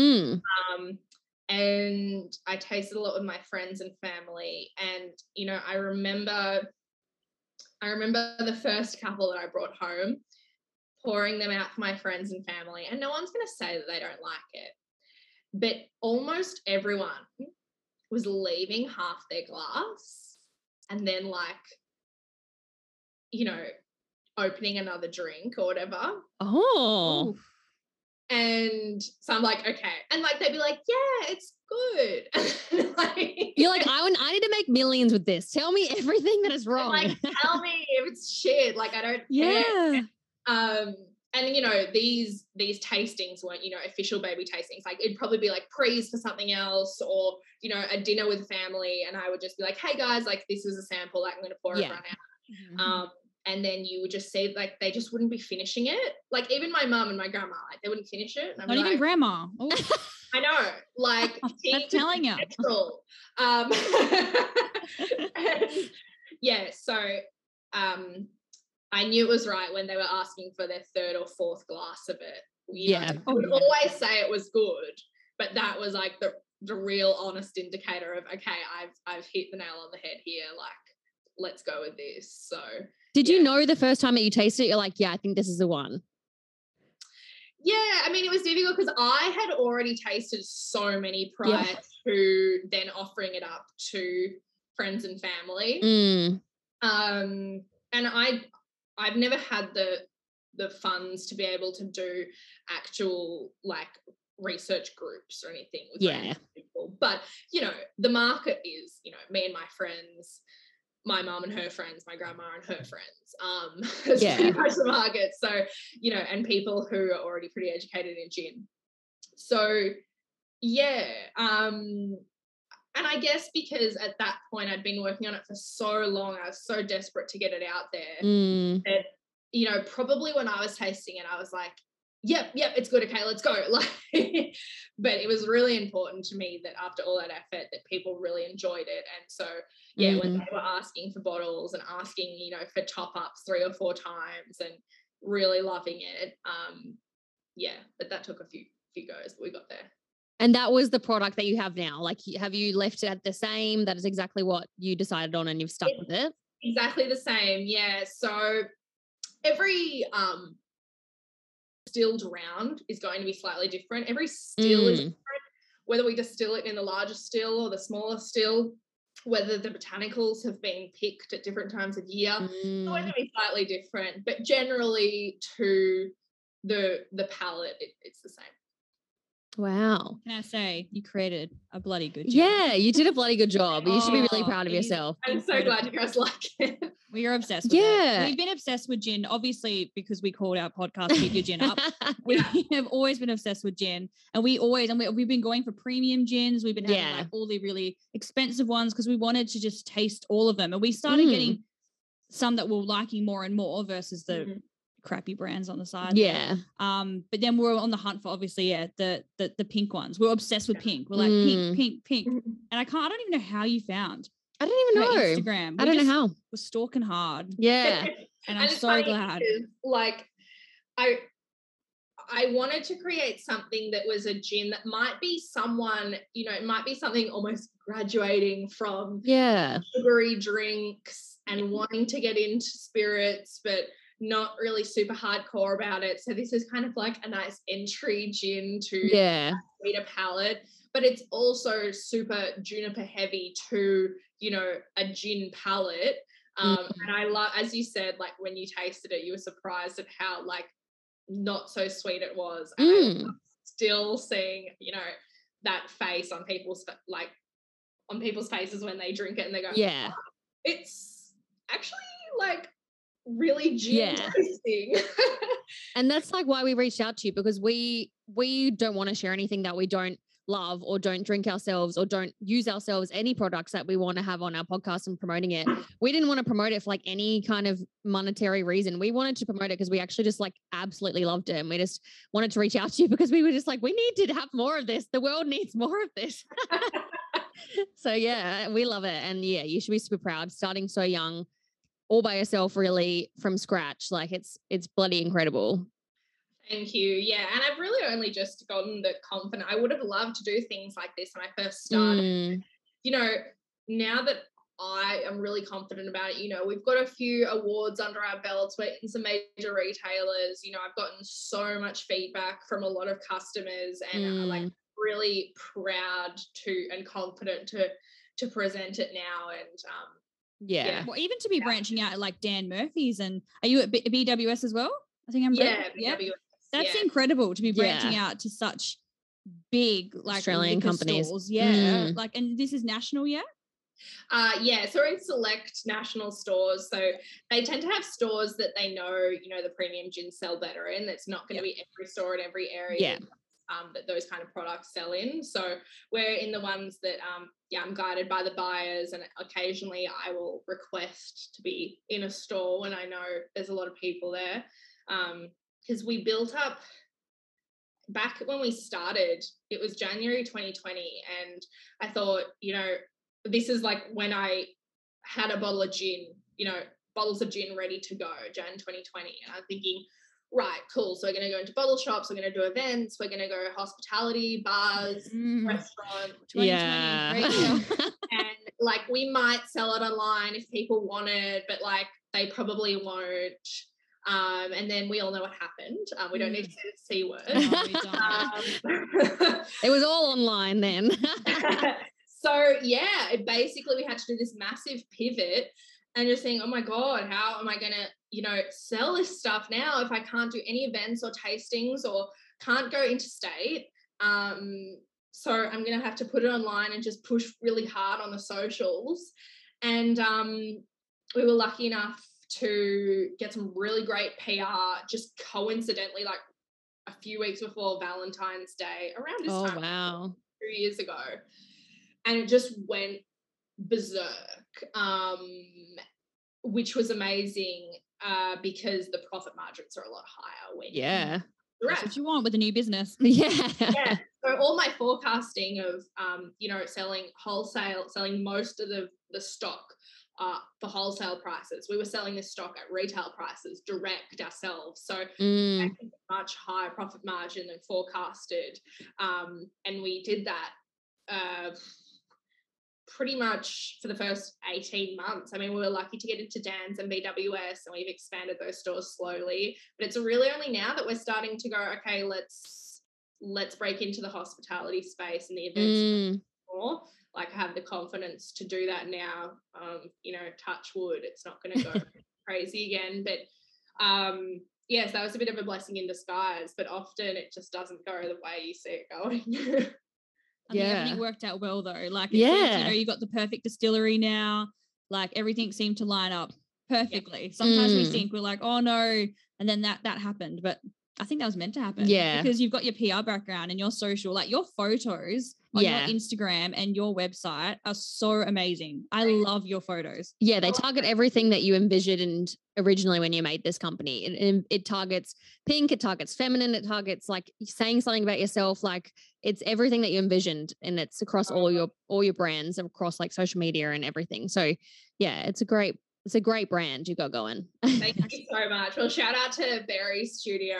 And I tasted a lot with my friends and family. And, I remember the first couple that I brought home, pouring them out for my friends and family. And no one's going to say that they don't like it. But almost everyone was leaving half their glass and then opening another drink or whatever. Oh. And so I'm like, okay. And they'd be like, yeah, it's good. You're like, I need to make millions with this. Tell me everything that is wrong. Tell me if it's shit. I don't Yeah. care. And these tastings weren't, official baby tastings. It'd probably be pre's for something else, or, a dinner with family. And I would just be like, hey guys, this is a sample, I'm going to pour it right now. Mm-hmm. And then you would just see they just wouldn't be finishing it. Even my mum and my grandma, they wouldn't finish it. And Not even grandma. Oh. I know. That's telling you. And, yeah. So I knew it was right when they were asking for their third or fourth glass of it. I would always say it was good, but that was the real honest indicator of, okay, I've hit the nail on the head here. Let's go with this. So did you know the first time that you tasted it, you're like, yeah, I think this is the one? Yeah, I mean, it was difficult because I had already tasted so many prior to then offering it up to friends and family. And I've never had the funds to be able to do actual research groups or anything with random people. But, the market is, me and my friends, my mum and her friends, my grandma and her friends. It's pretty much the market. So, and people who are already pretty educated in gin. So, yeah. And I guess because at that point I'd been working on it for so long, I was so desperate to get it out there that, probably when I was tasting it, I was like, yep, it's good. Okay, let's go. But it was really important to me that after all that effort that people really enjoyed it. And so, when they were asking for bottles and asking, for top-ups 3 or 4 times and really loving it, but that took a few goes, but we got there. And that was the product that you have now? Have you left it at the same? That is exactly what you decided on and you've stuck with it? Exactly the same, yeah. So every distilled round is going to be slightly different. Every still is different, whether we distill it in the larger still or the smaller still, whether the botanicals have been picked at different times of year. It's going to be slightly different, but generally to the palate, it's the same. Wow. Can I say you created a bloody good job? Yeah, you did a bloody good job. You should be really proud of yourself. I'm so glad you guys like it. We are obsessed with it. We've been obsessed with gin, obviously, because we called our podcast Keep Your Gin Up. We have always been obsessed with gin. And we've been going for premium gins. We've been having all the really expensive ones because we wanted to just taste all of them. And we started getting some that we're liking more and more versus the crappy brands on the side. Yeah. But then we're on the hunt for obviously the pink ones. We're obsessed with pink. We're like pink. And I don't even know how you found. I don't even know. Instagram. I don't know how. We're stalking hard. Yeah. And I'm so glad. I wanted to create something that was a gin that might be someone, it might be something almost graduating from sugary drinks and wanting to get into spirits, but not really super hardcore about it. So this is kind of like a nice entry gin to a sweeter palate, but it's also super juniper heavy to, a gin palate. And I love, as you said, when you tasted it, you were surprised at how not so sweet it was. And I'm still seeing, that face on people's on people's faces when they drink it and they go, Yeah. oh, it's actually like really gin Yeah. tasting. And that's like why we reached out to you, because we don't want to share anything that we don't love or don't drink ourselves or don't use ourselves, any products that we want to have on our podcast and promoting it. We didn't want to promote it for like any kind of monetary reason. We wanted to promote it because we actually just like absolutely loved it. And we just wanted to reach out to you because we were just like, we need to have more of this. The world needs more of this. So yeah, we love it. And yeah, you should be super proud, starting so young, all by yourself, really from scratch. Like it's bloody incredible. Thank you. Yeah. And I've really only just gotten the confidence. I would have loved to do things like this when I first started. You know, now that I am really confident about it, you know, we've got a few awards under our belts. We're in some major retailers. You know, I've gotten so much feedback from a lot of customers, and I'm like really proud and confident to present it now. And yeah. Well, even to be branching out at like Dan Murphy's, and are you at BWS as well? I think I'm BWS. That's incredible to be branching out to such big like Australian companies. Stores. Yeah. Like, and this is national, yeah? So we're in select national stores. So they tend to have stores that they know, you know, the premium gin sell better in. That's not going to be every store in every area that those kind of products sell in. So we're in the ones that, I'm guided by the buyers, and occasionally I will request to be in a store when I know there's a lot of people there. Because we built up, back when we started, it was January 2020, and I thought, you know, this is like when I had a bottle of gin, you know, bottles of gin ready to go, Jan 2020, and I'm thinking, right, cool, so we're going to go into bottle shops, we're going to do events, we're going to go hospitality, bars, restaurants. 2020, yeah. And like we might sell it online if people want it, but like they probably won't. And then we all know what happened. We don't need to say the C word. No, we don't. It was all online then. So yeah, basically we had to do this massive pivot and just think, oh my God, how am I going to, you know, sell this stuff now if I can't do any events or tastings or can't go interstate? So I'm going to have to put it online and just push really hard on the socials. And we were lucky enough to get some really great PR just coincidentally, like a few weeks before Valentine's Day, around this time. Oh, wow. 2 years ago. And it just went berserk, which was amazing because the profit margins are a lot higher when that's what you want with a new business. Yeah. So all my forecasting of you know, selling wholesale, selling most of the stock for wholesale prices, we were selling this stock at retail prices direct ourselves, so making a much higher profit margin than forecasted, and we did that pretty much for the first 18 months. I mean, we were lucky to get into Dan's and BWS, and we've expanded those stores slowly. But it's really only now that we're starting to go, okay, let's break into the hospitality space and the events more. Like, I have the confidence to do that now. You know, touch wood, it's not going to go crazy again. But yes, that was a bit of a blessing in disguise. But often it just doesn't go the way you see it going. I think everything worked out well though. Like, it seems, you know, you got the perfect distillery now. Like, everything seemed to line up perfectly. Sometimes we think we're like, oh no, and then that happened. But I think that was meant to happen. Yeah. Because you've got your PR background and your social, like your photos on your Instagram and your website are so amazing. I love your photos. Yeah, they target everything that you envisioned originally when you made this company. It targets pink, it targets feminine, it targets like saying something about yourself. Like, it's everything that you envisioned, and it's across all your brands, across like social media and everything. So yeah, it's a great brand you got going. Thank you so much. Well, shout out to Berry Studio.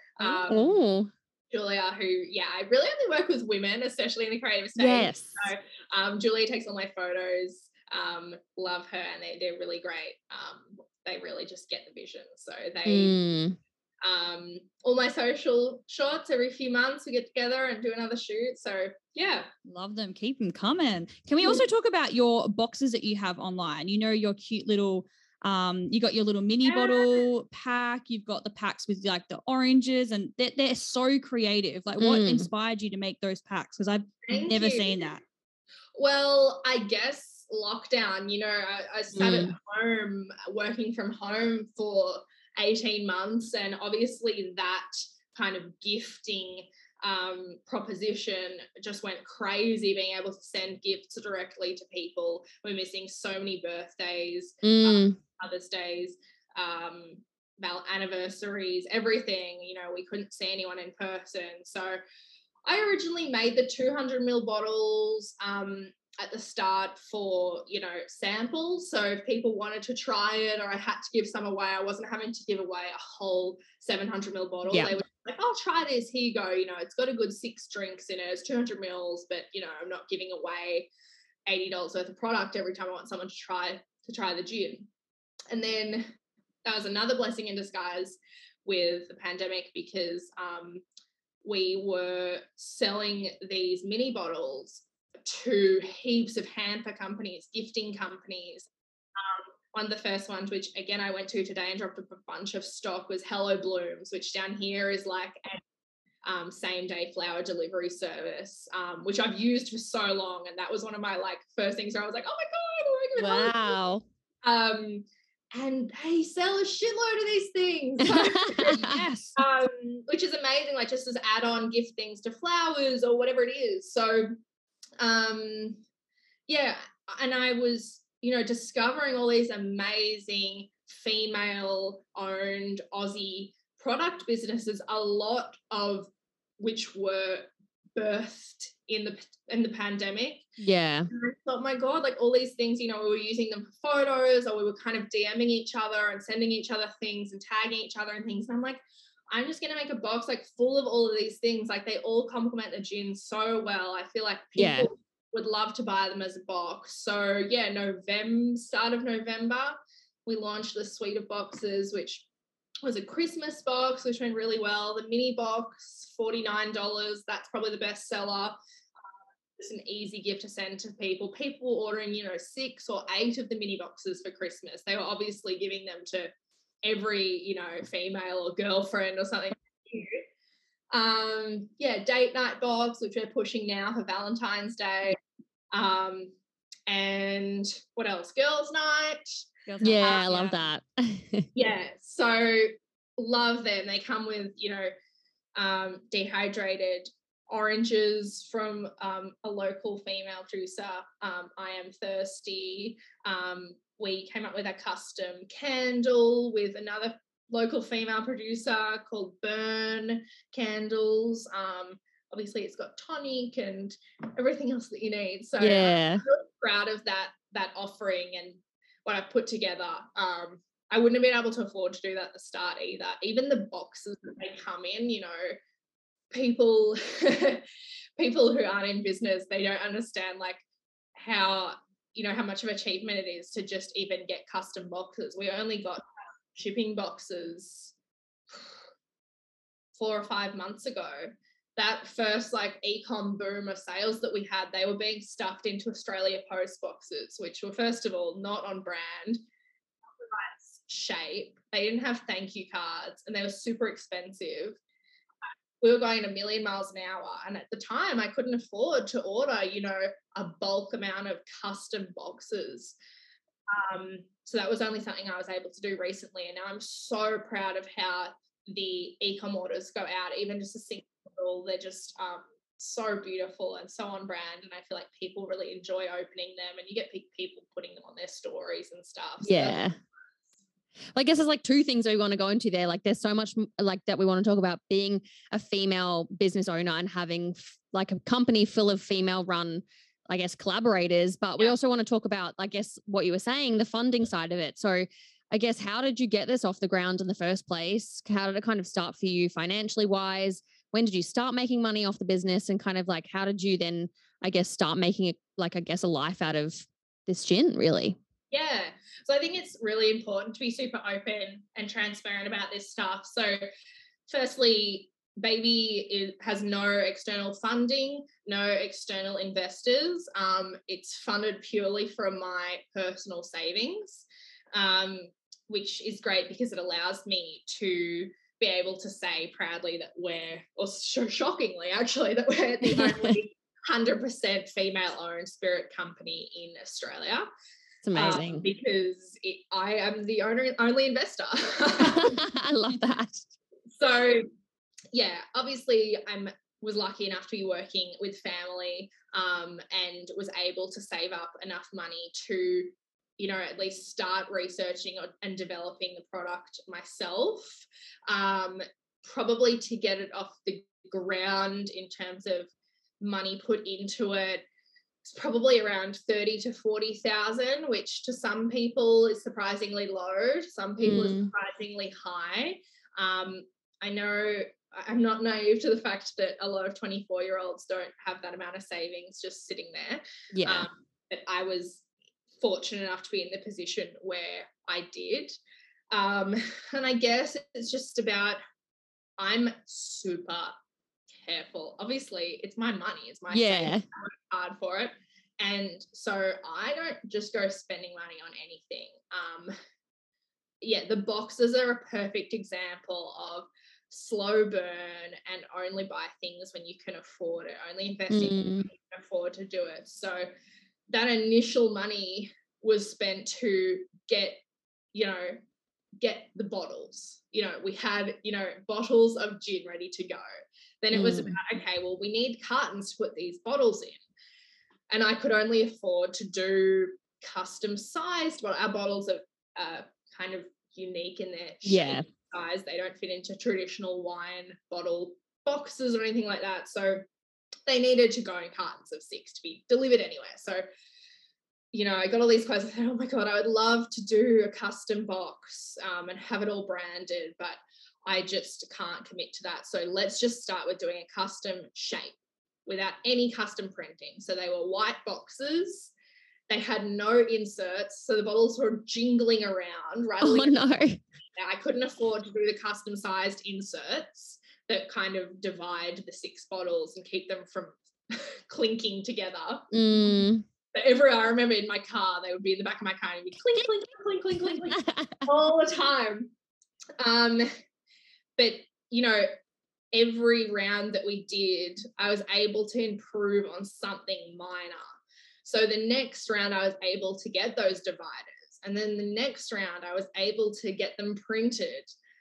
Julia, who, I really only work with women, especially in the creative stage. Yes. So Julia takes all my photos. Love her, and they're really great. They really just get the vision. So they all my social shots every few months we get together and do another shoot. So yeah. Love them. Keep them coming. Can we also talk about your boxes that you have online? You know, your cute little you got your little mini bottle pack, you've got the packs with like the oranges, and they're so creative. Like, what inspired you to make those packs? Because I've never seen that. Well, I guess lockdown, I sat at home working from home for 18 months, and obviously that kind of gifting proposition just went crazy, being able to send gifts directly to people. We're missing so many birthdays, Mother's Days, anniversaries, everything. We couldn't see anyone in person. So I originally made the 200 ml bottles at the start for, samples. So if people wanted to try it or I had to give some away, I wasn't having to give away a whole 700 ml bottle. Yeah. They would be like, oh, try this. Here you go. It's got a good 6 drinks in it. It's 200 mils, but, I'm not giving away $80 worth of product every time I want someone to try the gin. And then that was another blessing in disguise with the pandemic, because we were selling these mini bottles to heaps of hamper companies, gifting companies. One of the first ones, which again I went to today and dropped a bunch of stock, was Hello Blooms, which down here is like a same day flower delivery service, which I've used for so long, and that was one of my first things where I was like, oh my god, I'm working with Hello Blooms. And they sell a shitload of these things. Yes. Which is amazing, just as add-on gift things to flowers or whatever it is. So, yeah, and I was, discovering all these amazing female-owned Aussie product businesses, a lot of which were birthed in the pandemic. Yeah. And I thought, my God, all these things, we were using them for photos, or we were kind of DMing each other and sending each other things and tagging each other and things. And I'm like, I'm just going to make a box full of all of these things. They all complement the gin so well. I feel like people would love to buy them as a box. So yeah, start of November, we launched the suite of boxes, which was a Christmas box, which went really well. The mini box, $49. That's probably the best seller. It's an easy gift to send to people. People ordering, 6 or 8 of the mini boxes for Christmas. They were obviously giving them to every, female or girlfriend or something. Date night box, which we're pushing now for Valentine's Day. And what else? Girls' night. I love that. So love them. They come with, dehydrated oranges from a local female producer, I Am Thirsty. We came up with a custom candle with another local female producer called Burn Candles. Obviously it's got tonic and everything else that you need. So I'm really proud of that offering and what I've put together. I wouldn't have been able to afford to do that at the start either. Even the boxes that they come in, people who aren't in business, they don't understand how much of an achievement it is to just even get custom boxes. We only got shipping boxes 4 or 5 months ago. That first e-com boom of sales that we had, they were being stuffed into Australia Post boxes, which were first of all not on brand, not the right shape. They didn't have thank you cards, and they were super expensive. We were going a million miles an hour, and at the time I couldn't afford to order, a bulk amount of custom boxes. So that was only something I was able to do recently, and now I'm so proud of how the e-com orders go out, even just a single. They're just so beautiful and so on brand, and I feel like people really enjoy opening them, and you get people putting them on their stories and stuff. So I guess there's 2 things that we want to go into there. There's so much that we want to talk about, being a female business owner and having a company full of female run, I guess, collaborators. But we also want to talk about, I guess, what you were saying, the funding side of it. So I guess, how did you get this off the ground in the first place? How did it kind of start for you financially wise? When did you start making money off the business, and kind of how did you then, I guess, start making it a life out of this gin, really? Yeah. So I think it's really important to be super open and transparent about this stuff. So firstly, Baby has no external funding, no external investors. It's funded purely from my personal savings, which is great because it allows me to be able to say proudly that shockingly actually, that we're the only 100% female-owned spirit company in Australia. It's amazing. Because I am the only investor. I love that. So, yeah, obviously was lucky enough to be working with family and was able to save up enough money to, you know, at least start researching and developing the product myself, probably to get it off the ground in terms of money put into it. It's probably around 30 to 40,000, which to some people is surprisingly low. To some people is surprisingly high. I know I'm not naive to the fact that a lot of 24-year-olds don't have that amount of savings just sitting there. Yeah. But I was fortunate enough to be in the position where I did. And I guess it's just about, I'm super careful. Obviously, it's my money. It's my savings. I work hard for it. And so I don't just go spending money on anything. The boxes are a perfect example of slow burn and only buy things when you can afford it, only invest in things when you can afford to do it. So that initial money was spent to get the bottles. You know, we had, bottles of gin ready to go. Then it was about, okay, well, we need cartons to put these bottles in. And I could only afford to do custom sized. Well, our bottles are kind of unique in their shape, size. They don't fit into traditional wine bottle boxes or anything like that. So they needed to go in cartons of 6 to be delivered anywhere. So, I got all these quotes. I thought, oh my God, I would love to do a custom box and have it all branded, but I just can't commit to that. So let's just start with doing a custom shape without any custom printing. So they were white boxes. They had no inserts. So the bottles were jingling around, rattling. Oh, no. I couldn't afford to do the custom sized inserts that kind of divide the 6 bottles and keep them from clinking together. But I remember in my car, they would be in the back of my car and be clink, clink, clink, clink, clink, clink all the time. But, every round that we did, I was able to improve on something minor. So the next round, I was able to get those dividers. And then the next round, I was able to get them printed.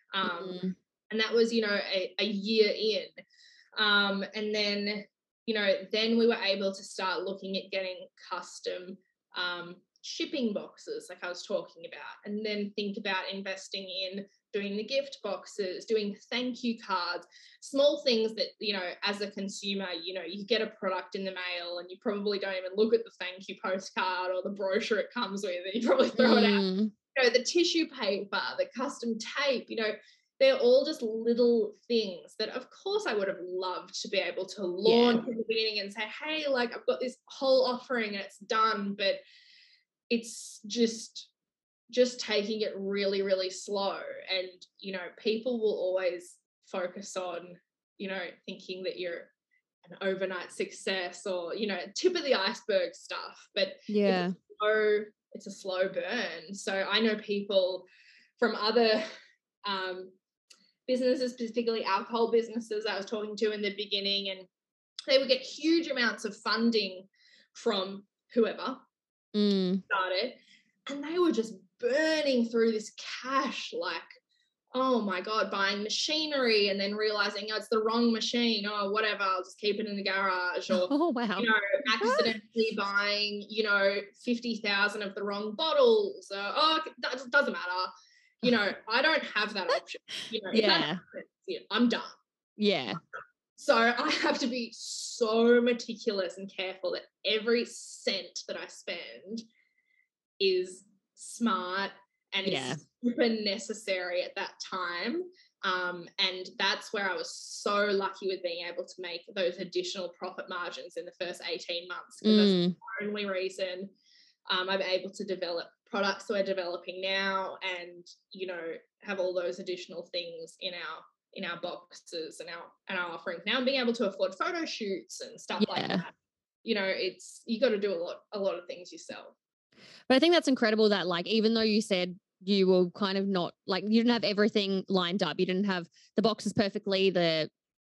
And that was, a year in. And then, then we were able to start looking at getting custom shipping boxes like I was talking about, and then think about investing in doing the gift boxes, doing thank you cards, small things that, as a consumer, you get a product in the mail and you probably don't even look at the thank you postcard or the brochure it comes with, and you probably throw it out. The tissue paper, the custom tape, they're all just little things that, of course, I would have loved to be able to launch in the beginning and say, hey, like, I've got this whole offering and it's done, but it's just taking it really, really slow. And, people will always focus on, thinking that you're an overnight success or, tip of the iceberg stuff, but it's a slow burn. So I know people from other businesses, particularly alcohol businesses I was talking to in the beginning, and they would get huge amounts of funding from whoever started, and they were just burning through this cash like, oh my God, buying machinery and then realizing, it's the wrong machine. Oh, whatever, I'll just keep it in the garage. Or, accidentally buying, 50,000 of the wrong bottles. That doesn't matter. I don't have that option. If that happens, I'm done. Yeah. So I have to be so meticulous and careful that every cent that I spend is smart and is super necessary at that time. And that's where I was so lucky with being able to make those additional profit margins in the first 18 months, because that's the only reason I'm able to develop products that we're developing now and, have all those additional things in our boxes and our offerings now, and being able to afford photo shoots and stuff like that. It's, you got to do a lot of things yourself. But I think that's incredible that, like, even though you said you were kind of not, like, you didn't have everything lined up, you didn't have the boxes perfectly, the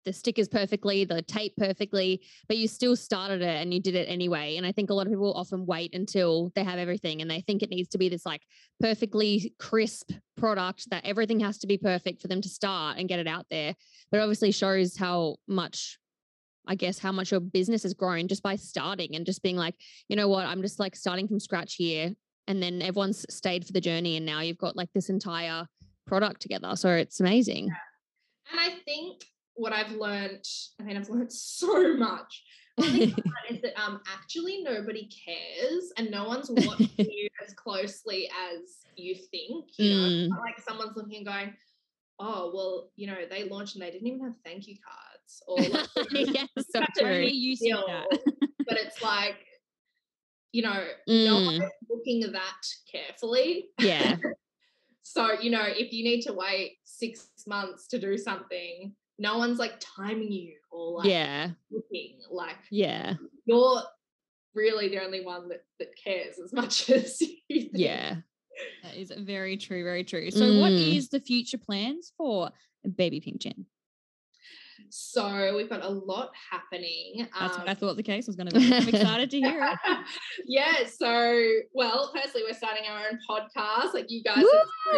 the stickers perfectly, the tape perfectly, but you still started it and you did it anyway. And I think a lot of people often wait until they have everything and they think it needs to be this like perfectly crisp product that everything has to be perfect for them to start and get it out there. But it obviously shows how much, I guess, how much your business has grown just by starting and just being like, you know what, I'm just like starting from scratch here. And then everyone's stayed for the journey and now you've got like this entire product together. So it's amazing. And I think what I've learned, I've learned so much. One thing is that actually nobody cares and no one's watching you as closely as you think. You know, it's not like someone's looking and going, oh, well, you know, they launched and they didn't even have thank you cards. Or like, yes, so true. You see that. But it's like, you know, no one's looking that carefully. Yeah. So, you know, if you need to wait 6 months to do something, no one's like timing you or like looking. Like, you're really the only one that cares as much as you think. Yeah. That is very true, very true. So what is the future plans for Baby Pink Jen? So we've got a lot happening. That's what I thought the case was going to be. I'm excited to hear it. Yeah. So, well, firstly, we're starting our own podcast, like you guys.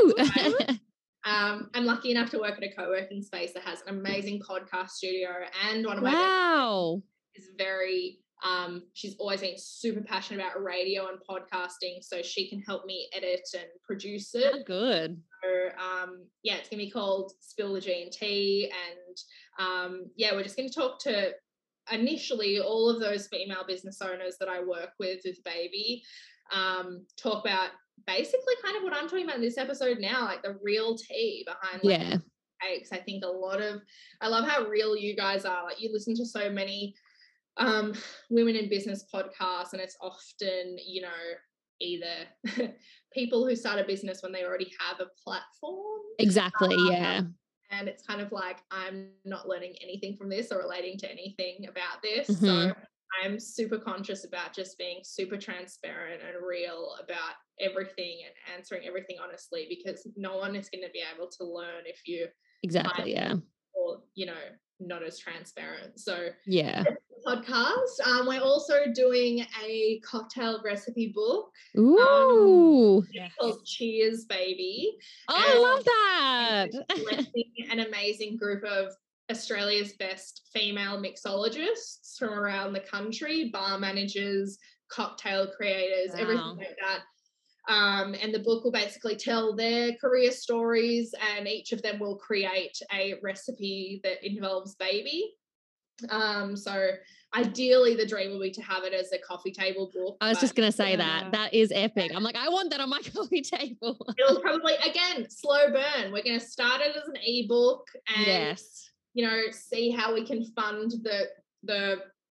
I'm lucky enough to work at a co-working space that has an amazing podcast studio, and one of my best is very. She's always been super passionate about radio and podcasting, so she can help me edit and produce it. Oh, good. So, it's gonna be called Spill the G&T, and we're just gonna talk to initially all of those female business owners that I work with Baby, talk about basically kind of what I'm talking about in this episode now, like the real tea behind cakes. I think I love how real you guys are. Like, you listen to so many women in business podcasts, and it's often, you know, either people who start a business when they already have a platform. Exactly. And it's kind of like, I'm not learning anything from this or relating to anything about this. So I'm super conscious about just being super transparent and real about everything and answering everything honestly, because no one is going to be able to learn if you or, you know, not as transparent. So podcast. We're also doing a cocktail recipe book. Called Cheers Baby. Oh, I love that. An amazing group of Australia's best female mixologists from around the country, bar managers, cocktail creators, everything like that. And the book will basically tell their career stories, and each of them will create a recipe that involves Baby. So ideally the dream will be to have it as a coffee table book. I was just going to say that is epic. I'm like, I want that on my coffee table. It'll probably, again, slow burn. We're going to start it as an ebook and, you know, see how we can fund the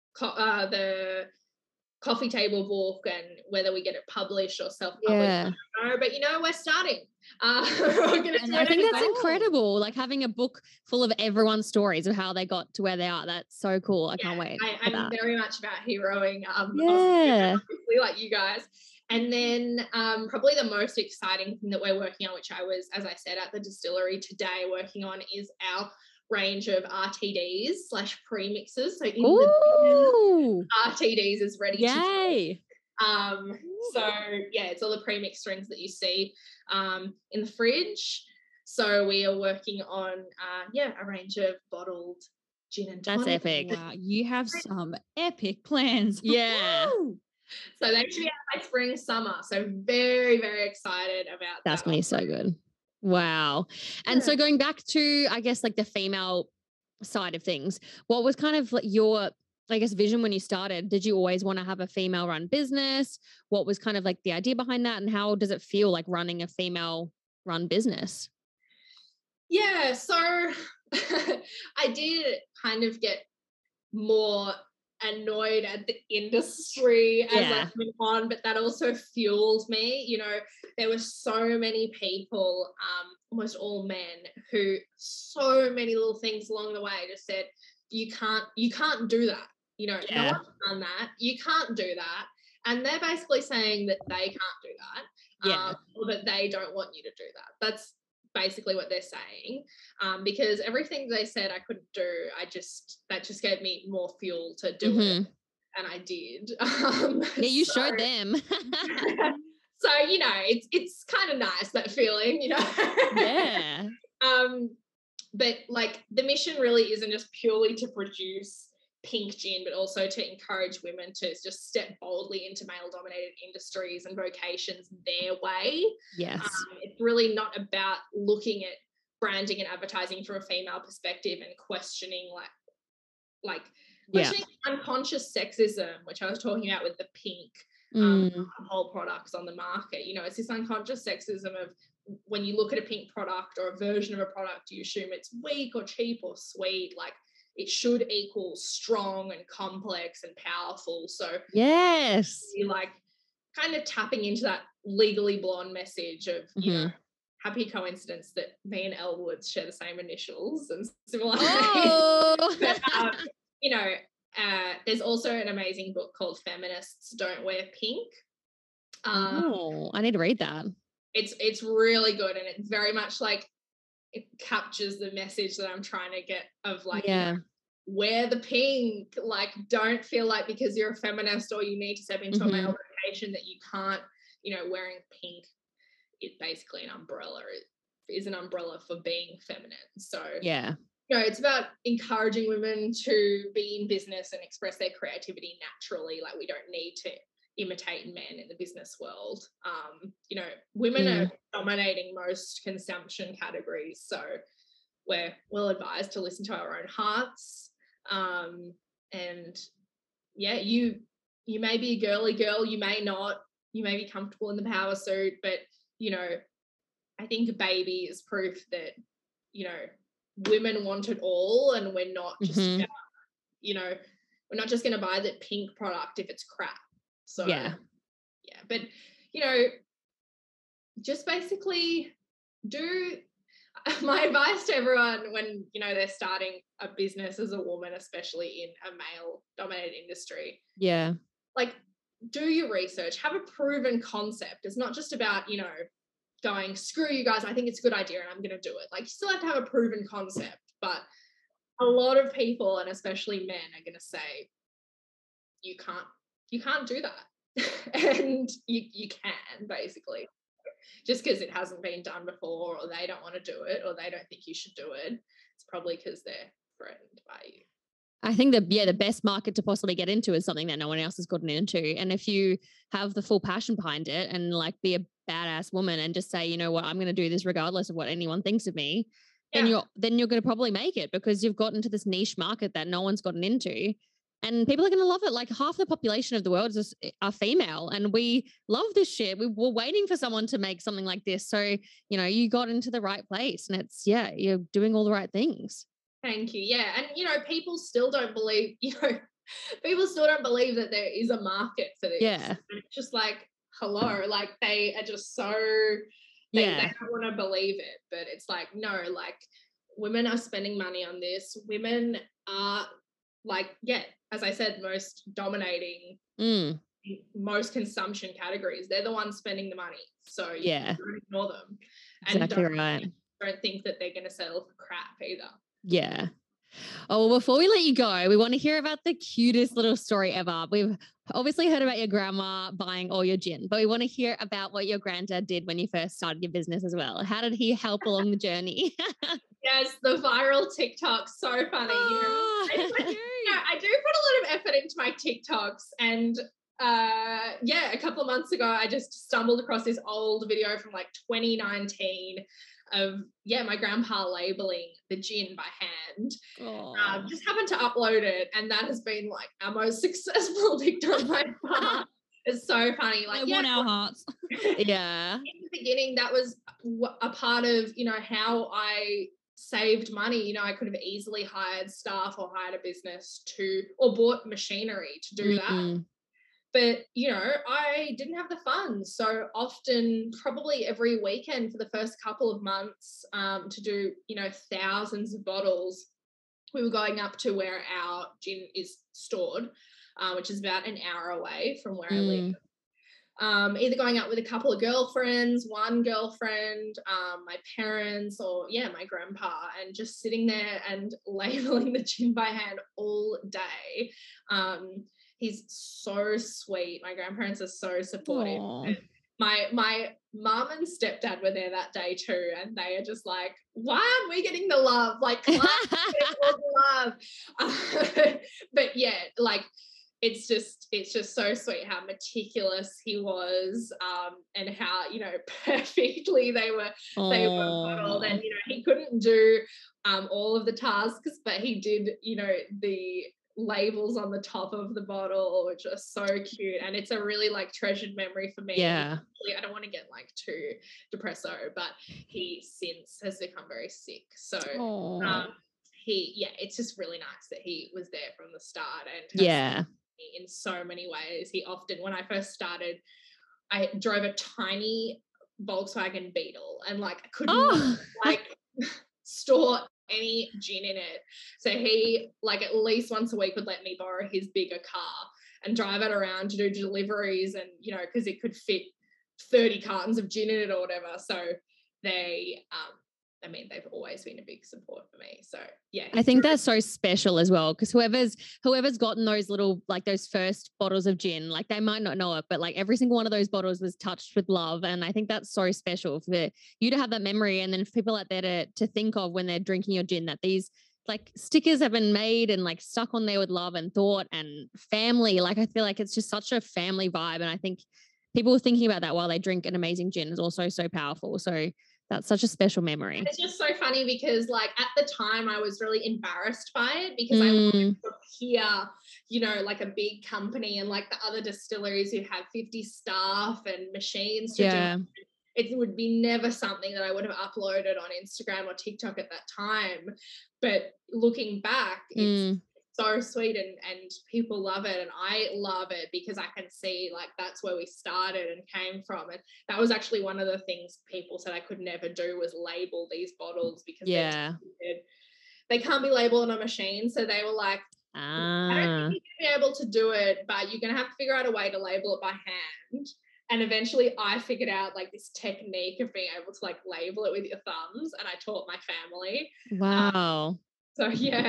coffee table book and whether we get it published or self-published. I don't know, but, you know, we're starting. I think that's incredible, like having a book full of everyone's stories of how they got to where they are. That's so cool. I can't wait. I'm very much about heroing like you guys. And then probably the most exciting thing that we're working on, which I was, as I said, at the distillery today working on, is our range of RTDs / premixes. So in the RTDs is ready to go. It's all the premix drinks that you see in the fridge. So we are working on a range of bottled gin and tonic. That's epic. Wow, you have some epic plans. Yeah. So they should be out by spring, summer. So very, very excited about that. That's going to be so good. Wow. And so going back to, I guess, like the female side of things, what was kind of like your, I guess, vision when you started? Did you always want to have a female run business? What was kind of like the idea behind that? And how does it feel like running a female run business? Yeah. So I did kind of get more annoyed at the industry as I went on, but that also fueled me. You know, there were so many people, almost all men, who so many little things along the way just said, you can't do that. You know, no one's done that. You can't do that. And they're basically saying that they can't do that, or that they don't want you to do that. That's basically what they're saying, because everything they said I couldn't do, that just gave me more fuel to do it, and I did. Yeah, you showed them. So, you know, it's kind of nice, that feeling, you know. Yeah. But like the mission really isn't just purely to produce pink gin, but also to encourage women to just step boldly into male-dominated industries and vocations their way. Yes. It's really not about looking at branding and advertising from a female perspective and questioning questioning unconscious sexism, which I was talking about with the pink whole products on the market. You know, it's this unconscious sexism of when you look at a pink product or a version of a product, you assume it's weak or cheap or sweet. Like it should equal strong and complex and powerful. So yes, you like kind of tapping into that Legally Blonde message of, you know, happy coincidence that me and Elle Woods share the same initials and similar names. But, you know, there's also an amazing book called Feminists Don't Wear Pink. I need to read that. It's really good, and it's very much like it captures the message that I'm trying to get of like, you know, wear the pink. Like, don't feel like because you're a feminist or you need to step into a male vocation that you can't, you know, wearing pink is basically an umbrella. It is an umbrella for being feminine. So yeah. You know, it's about encouraging women to be in business and express their creativity naturally. Like, we don't need to imitate men in the business world. You know, women are dominating most consumption categories, so we're well advised to listen to our own hearts. And yeah, you may be a girly girl, you may not, you may be comfortable in the power suit, but you know, I think Baby is proof that, you know, women want it all, and we're not just about, you know, we're not just going to buy the pink product if it's crap. So yeah, but you know, just basically do my advice to everyone when, you know, they're starting a business as a woman, especially in a male dominated industry. Yeah. Like, do your research, have a proven concept. It's not just about, you know, going, screw you guys, I think it's a good idea and I'm going to do it. Like, you still have to have a proven concept, but a lot of people, and especially men, are going to say, you can't do that. And you can, basically. Just because it hasn't been done before, or they don't want to do it, or they don't think you should do it, it's probably because they're threatened by you. I think the best market to possibly get into is something that no one else has gotten into. And if you have the full passion behind it and like be a badass woman and just say, you know what, I'm going to do this regardless of what anyone thinks of me, then you're going to probably make it, because you've gotten into this niche market that no one's gotten into. And people are going to love it. Like, half the population of the world are female, and we love this shit. We were waiting for someone to make something like this. So, you know, you got into the right place, and you're doing all the right things. Thank you. Yeah. And, you know, people still don't believe, people still don't believe that there is a market for this. Yeah. And it's just like, hello, like they are just so, they don't want to believe it. But it's like, no, like women are spending money on this. Women are like, as I said, most dominating most consumption categories. They're the ones spending the money. So you don't ignore them. Exactly and don't think that they're going to settle for crap either. Yeah. Oh, well, before we let you go, we want to hear about the cutest little story ever. We've obviously heard about your grandma buying all your gin, but we want to hear about what your granddad did when you first started your business as well. How did he help along the journey? Yes, the viral TikTok, so funny. I do put a lot of effort into my TikToks, and a couple of months ago, I just stumbled across this old video from like 2019 of my grandpa labeling the gin by hand. Just happened to upload it, and that has been like our most successful TikTok by far. It's so funny. Like, they won our hearts. Yeah. In the beginning, that was a part of, you know, how I saved money. You know, I could have easily hired staff or hired a business or bought machinery to do that. But, you know, I didn't have the funds. So often, probably every weekend for the first couple of months, to do, you know, thousands of bottles, we were going up to where our gin is stored, which is about an hour away from where I live. either going out with a couple of girlfriends, one girlfriend, my parents, or my grandpa, and just sitting there and labeling the gin by hand all day. He's so sweet. My grandparents are so supportive. And my mum and stepdad were there that day too, and they are just like, why aren't we getting the love? Like, getting all the love. But yeah, like, it's just so sweet how meticulous he was, and how, perfectly they were modeled. And he couldn't do all of the tasks, but he did the labels on the top of the bottle, which are so cute, and it's a really like treasured memory for me. Yeah, I don't want to get like too depresso, but he since has become very sick, so it's just really nice that he was there from the start and has in so many ways. He often, when I first started, I drove a tiny Volkswagen Beetle, and like I couldn't store any gin in it. So he, like, at least once a week would let me borrow his bigger car and drive it around to do deliveries, and because it could fit 30 cartons of gin in it or whatever. So they they've always been a big support for me. So yeah, I think that's so special as well, because whoever's gotten those little, like, those first bottles of gin, like, they might not know it, but like every single one of those bottles was touched with love. And I think that's so special for you to have that memory, and then for people out there to think of when they're drinking your gin, that these like stickers have been made and like stuck on there with love and thought and family. Like, I feel like it's just such a family vibe, and I think people thinking about that while they drink an amazing gin is also so powerful. So that's such a special memory. And it's just so funny because, like, at the time I was really embarrassed by it, because I wanted to hear, like a big company and like the other distilleries who have 50 staff and machines to do it. It would be never something that I would have uploaded on Instagram or TikTok at that time. But looking back, it's so sweet, and people love it, and I love it because I can see, like, that's where we started and came from. And that was actually one of the things people said I could never do, was label these bottles, because they can't be labeled on a machine. So they were like, I don't think you're going to be able to do it, but you're going to have to figure out a way to label it by hand. And eventually I figured out like this technique of being able to like label it with your thumbs, and I taught my family. Wow. So yeah.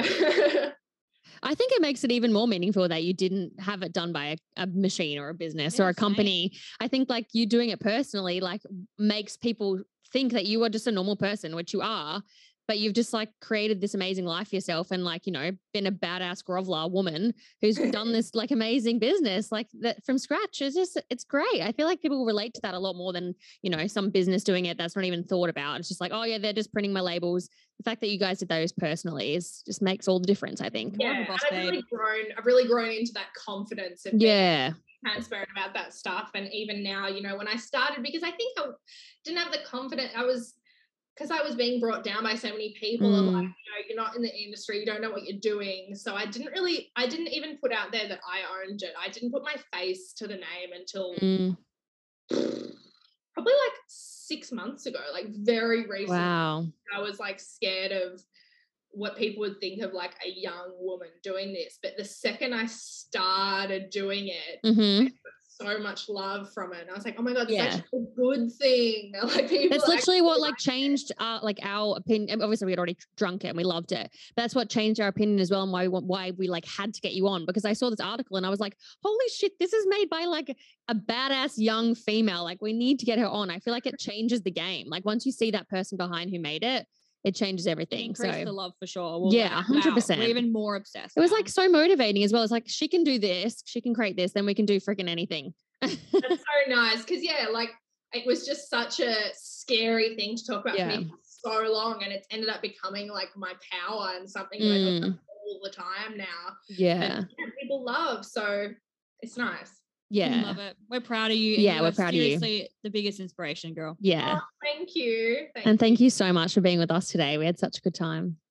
I think it makes it even more meaningful that you didn't have it done by a machine or a business or a company. I think like you doing it personally, like, makes people think that you are just a normal person, which you are, but you've just like created this amazing life for yourself, and like, been a badass groveler woman who's done this like amazing business like that from scratch. It's great. I feel like people relate to that a lot more than, some business doing it that's not even thought about. It's just like, oh yeah, they're just printing my labels. The fact that you guys did those personally just makes all the difference, I think. Yeah, I've really grown into that confidence and being transparent about that stuff. And even now, when I started, because I think I didn't have the confidence, because I was being brought down by so many people of like, you're not in the industry, you don't know what you're doing. So I didn't even put out there that I owned it. I didn't put my face to the name until probably like 6 months ago, like very recently. Wow. I was like scared of what people would think of like a young woman doing this. But the second I started doing it, I got so much love from it. And I was like, oh my God, it's actually a good thing. Like, that's literally what like changed like our opinion. Obviously we had already drunk it and we loved it, but that's what changed our opinion as well, and why we like had to get you on, because I saw this article and I was like, holy shit, this is made by like a badass young female. Like, we need to get her on. I feel like it changes the game. Like, once you see that person behind who made it, it changes everything. Increase the love for sure. Well, 100%. We're even more obsessed. It was like so motivating as well. It's like, she can do this, she can create this, then we can do freaking anything. That's so nice, because like, it was just such a scary thing to talk about for me for so long, and it's ended up becoming like my power and something that I talk about all the time now. And people love, so it's nice. I love it. We're proud of you. Yeah, we're proud of you. Seriously, the biggest inspiration, girl. Yeah. Oh, thank you. Thank you so much for being with us today. We had such a good time.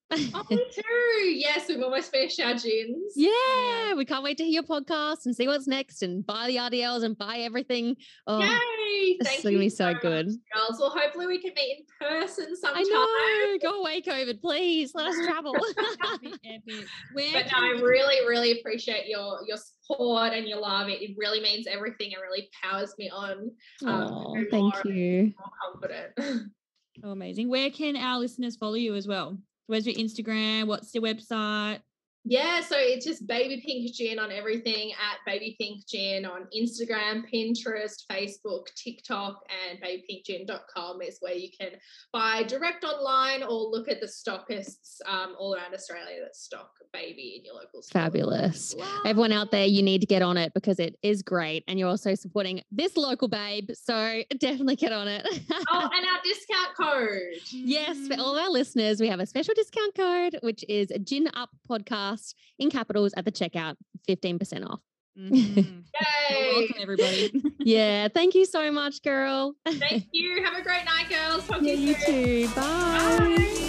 Oh, me too. Yes, we've almost finished our gins. Yeah, we can't wait to hear your podcast and see what's next and buy the RDLs and buy everything. Oh, Yay! it's Thank going to you be so much, good. girls. Well, hopefully we can meet in person sometime. I know. Go away, COVID, please. Let us travel. That'd be epic. Where But no, can I really, really appreciate your support and your love. It really means everything and really powers me on. Oh, to be thank more you. confident. Oh, amazing. Where can our listeners follow you as well? Where's your Instagram? What's your website? Yeah, so it's just Baby Pink Gin on everything, at Baby Pink Gin on Instagram, Pinterest, Facebook, TikTok, and babypinkgin.com is where you can buy direct online or look at the stockists all around Australia that stock Baby in your local store. Fabulous. Everyone out there, you need to get on it because it is great. And you're also supporting this local babe. So definitely get on it. Oh, and our discount code. Yes, for all our listeners, we have a special discount code, which is Gin Up Podcast in capitals at the checkout, 15% off. Mhm. Yay. Welcome, everybody. Yeah, thank you so much, girl. Thank you. Have a great night, girls. Talk to Yeah, you you soon. too. Bye. Bye.